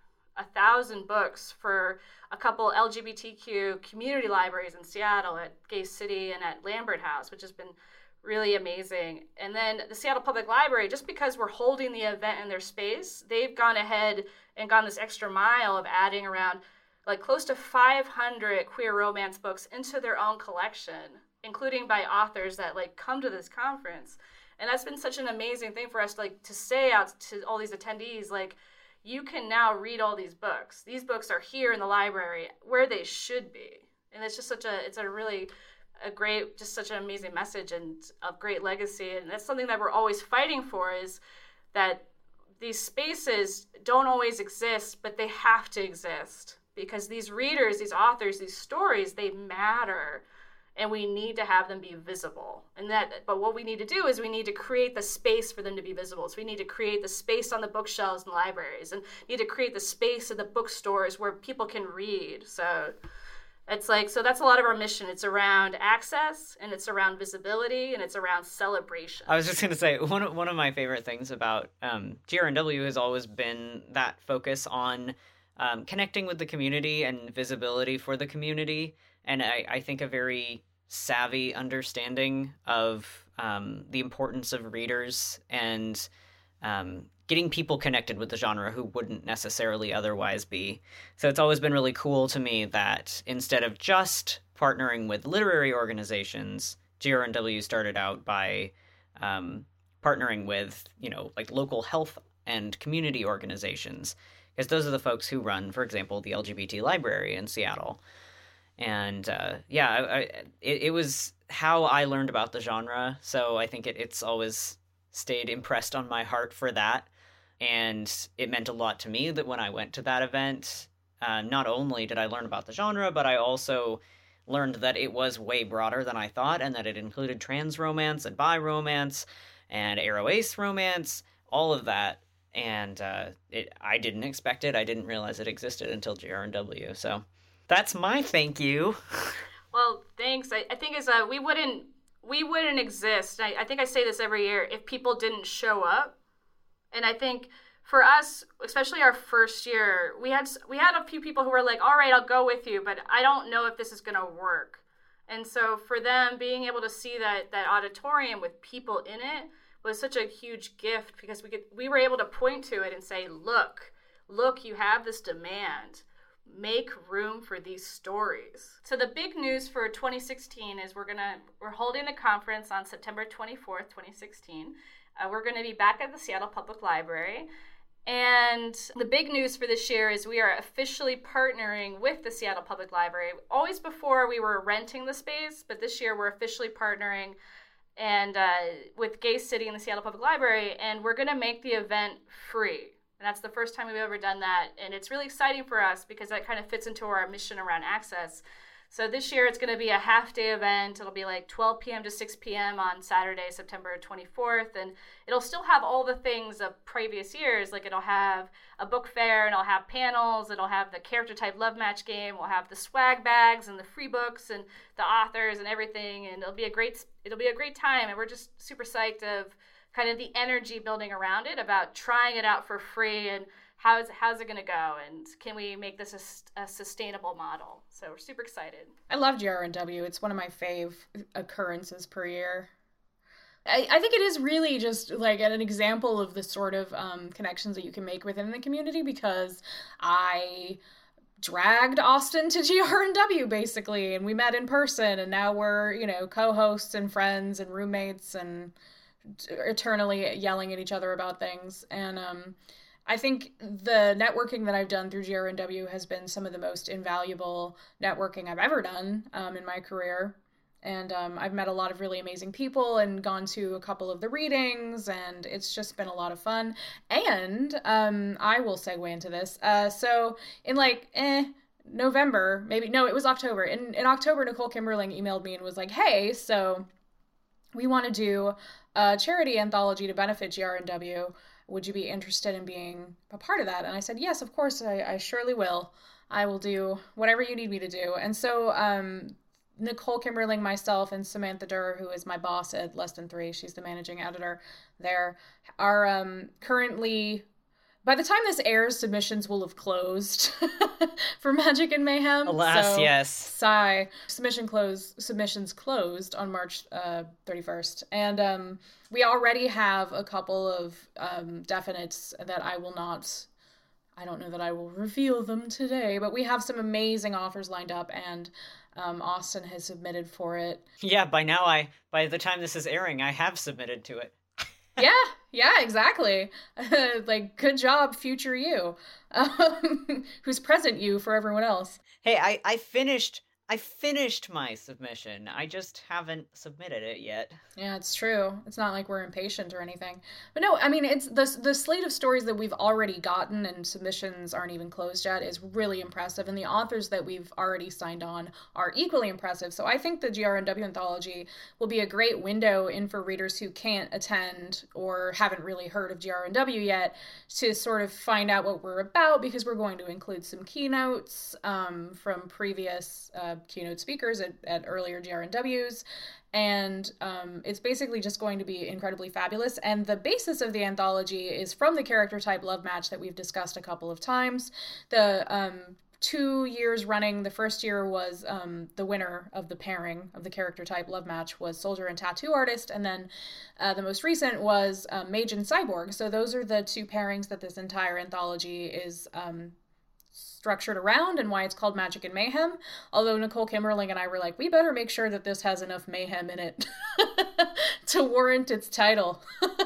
a thousand books for a couple L G B T Q community libraries in Seattle at Gay City and at Lambert House, which has been really amazing. And then the Seattle Public Library, just because we're holding the event in their space, they've gone ahead and gone this extra mile of adding around like close to five hundred queer romance books into their own collection, including by authors that like come to this conference. And that's been such an amazing thing for us, like to say out to all these attendees, like, you can now read all these books. These books are here in the library where they should be. And it's just such a, it's a really a great, just such an amazing message and of great legacy. And that's something that we're always fighting for, is that these spaces don't always exist, but they have to exist because these readers, these authors, these stories, they matter, and we need to have them be visible. And that, but what we need to do is we need to create the space for them to be visible. So we need to create the space on the bookshelves in the libraries, and need to create the space in the bookstores where people can read. So It's like, so that's a lot of our mission. It's around access, and it's around visibility, and it's around celebration. I was just going to say, one of, one of my favorite things about um, G R N W has always been that focus on um, connecting with the community and visibility for the community. And I, I think a very savvy understanding of um, the importance of readers and um, getting people connected with the genre who wouldn't necessarily otherwise be. So it's always been really cool to me that instead of just partnering with literary organizations, G R N W started out by um, partnering with, you know, like local health and community organizations, because those are the folks who run, for example, the L G B T library in Seattle. And uh, yeah, I, I, it, it was how I learned about the genre, so I think it, it's always stayed impressed on my heart for that. And it meant a lot to me that when I went to that event, uh, not only did I learn about the genre, but I also learned that it was way broader than I thought, and that it included trans romance and bi romance and aro ace romance, all of that. And uh, it, I didn't expect it. I didn't realize it existed until G R N W. So that's my thank you. Well, thanks. I, I think is uh, we wouldn't we wouldn't exist. I, I think I say this every year, if people didn't show up. And I think for us, especially our first year, we had we had a few people who were like, all right, I'll go with you, but I don't know if this is going to work. And so for them, being able to see that that auditorium with people in it was such a huge gift, because we could we were able to point to it and say, look, look, you have this demand. Make room for these stories. So the big news for twenty sixteen is we're gonna we're holding the conference on September twenty-fourth, twenty sixteen. Uh, we're going to be back at the Seattle Public Library. And the big news for this year is we are officially partnering with the Seattle Public Library. Always before we were renting the space, but this year we're officially partnering and uh, with Gay City and the Seattle Public Library, and we're going to make the event free. And that's the first time we've ever done that. And it's really exciting for us because that kind of fits into our mission around access. So this year it's going to be a half-day event. It'll be like twelve p.m. to six p.m. on Saturday, September twenty-fourth. And it'll still have all the things of previous years. Like it'll have a book fair, and it'll have panels. It'll have the character type love match game. We'll have the swag bags and the free books and the authors and everything. And it'll be a great, it'll be a great time. And we're just super psyched of kind of the energy building around it, about trying it out for free, and how's how's it going to go, and can we make this a, a sustainable model? So we're super excited. I love G R N W. It's one of my fave occurrences per year. I, I think it is really just like an example of the sort of um, connections that you can make within the community, because I dragged Austin to G R N W basically, and we met in person, and now we're, you know, co-hosts and friends and roommates and eternally yelling at each other about things. And um I think the networking that I've done through G R N W has been some of the most invaluable networking I've ever done um, in my career. And um, I've met a lot of really amazing people and gone to a couple of the readings, and it's just been a lot of fun. And um, I will segue into this. Uh, so in like, eh, November, maybe, no, it was October. In, in October, Nicole Kimberling emailed me and was like, hey, so we want to do a charity anthology to benefit G R N W. Would you be interested in being a part of that? And I said, yes, of course, I, I surely will. I will do whatever you need me to do. And so um, Nicole Kimberling, myself, and Samantha Durr, who is my boss at Less Than Three, she's the managing editor there, are um, currently, by the time this airs, submissions will have closed for Magic and Mayhem. Alas, so, yes. Sigh. Submission close, submissions closed on March uh, thirty-first. And um, we already have a couple of um, definites that I will not, I don't know that I will reveal them today, but we have some amazing offers lined up, and um, Austin has submitted for it. Yeah, by now I, by the time this is airing, I have submitted to it. yeah, yeah, exactly. Like, good job, future you, um, who's present you for everyone else. Hey, I, I finished, I finished my submission. I just haven't submitted it yet. Yeah, it's true. It's not like we're impatient or anything. But no, I mean, it's the the slate of stories that we've already gotten, and submissions aren't even closed yet, is really impressive. And the authors that we've already signed on are equally impressive. So I think the G R N W anthology will be a great window in for readers who can't attend or haven't really heard of G R N W yet, to sort of find out what we're about, because we're going to include some keynotes um, from previous uh, keynote speakers at, at earlier G R N Ws. And um, it's basically just going to be incredibly fabulous. And the basis of the anthology is from the character type love match that we've discussed a couple of times. The um, two years running, the first year was um, the winner of the pairing of the character type love match was Soldier and Tattoo Artist. And then uh, the most recent was uh, Mage and Cyborg. So those are the two pairings that this entire anthology is um, structured around, and why it's called Magic and Mayhem. Although Nicole Kimberling and I were like, we better make sure that this has enough mayhem in it to warrant its title.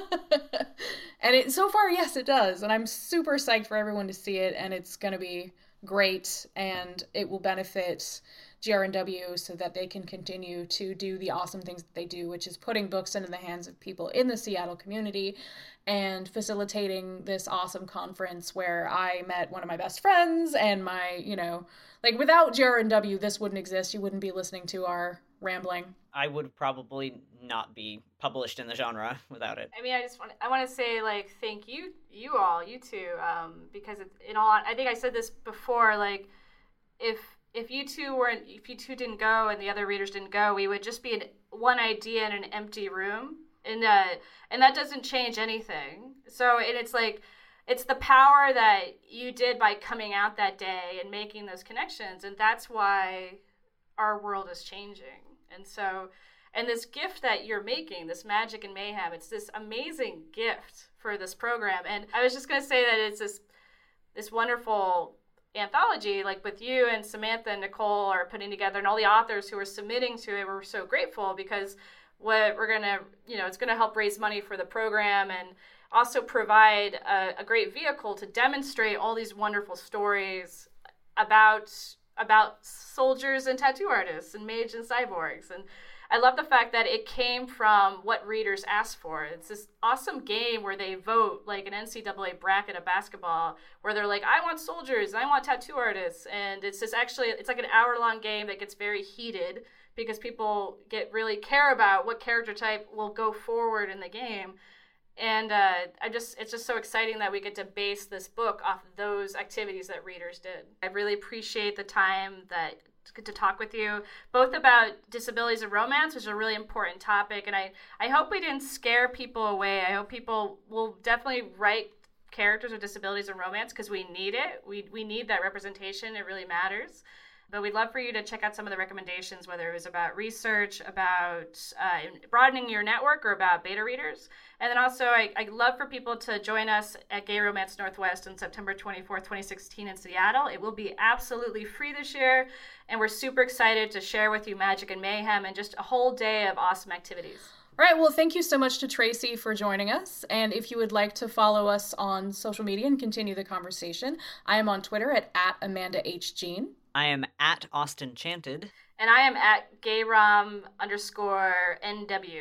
And it so far, yes, it does. And I'm super psyched for everyone to see it, and it's going to be great, and it will benefit G R N W so that they can continue to do the awesome things that they do, which is putting books into the hands of people in the Seattle community and facilitating this awesome conference where I met one of my best friends and my, you know, like without G R N W, this wouldn't exist. You wouldn't be listening to our rambling. I would probably not be published in the genre without it. I mean, I just want I want to say, like, thank you, you all, you two, um, because it's, in all, I think I said this before, like, if if you two weren't, if you two didn't go and the other readers didn't go, we would just be in one idea in an empty room, and uh, and that doesn't change anything. So, and it's like, it's the power that you did by coming out that day and making those connections, and that's why our world is changing. And so, and this gift that you're making, this Magic and Mayhem, it's this amazing gift for this program. And I was just going to say that it's this this wonderful anthology, like with you and Samantha and Nicole are putting together, and all the authors who are submitting to it. We're so grateful, because what we're going to, you know, it's going to help raise money for the program and also provide a, a great vehicle to demonstrate all these wonderful stories about about soldiers and tattoo artists and mage and cyborgs. And I love the fact that it came from what readers asked for. It's this awesome game where they vote like an N C double A bracket of basketball, where they're like, I want soldiers and I want tattoo artists. And it's just actually, it's like an hour long game that gets very heated because people get really care about what character type will go forward in the game. And uh, I just, it's just so exciting that we get to base this book off those activities that readers did. I really appreciate the time that to, to talk with you, both about disabilities and romance, which is a really important topic. And I, I hope we didn't scare people away. I hope people will definitely write characters with disabilities and romance, because we need it. We, we need that representation. It really matters. But we'd love for you to check out some of the recommendations, whether it was about research, about uh, broadening your network, or about beta readers. And then also, I, I'd love for people to join us at Gay Romance Northwest on September twenty-fourth, twenty sixteen in Seattle. It will be absolutely free this year, and we're super excited to share with you Magic and Mayhem and just a whole day of awesome activities. All right, well, thank you so much to Tracy for joining us. And if you would like to follow us on social media and continue the conversation, I am on Twitter at, at Amanda H. Jean. I am at Austin Chanted. And I am at gayrom underscore NW.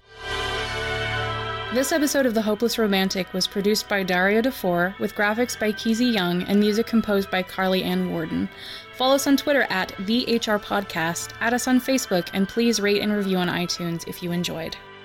This episode of The Hopeless Romantic was produced by Daria DeFore, with graphics by Keezy Young and music composed by Carly Ann Warden. Follow us on Twitter at The H R Podcast, add us on Facebook, and please rate and review on iTunes if you enjoyed.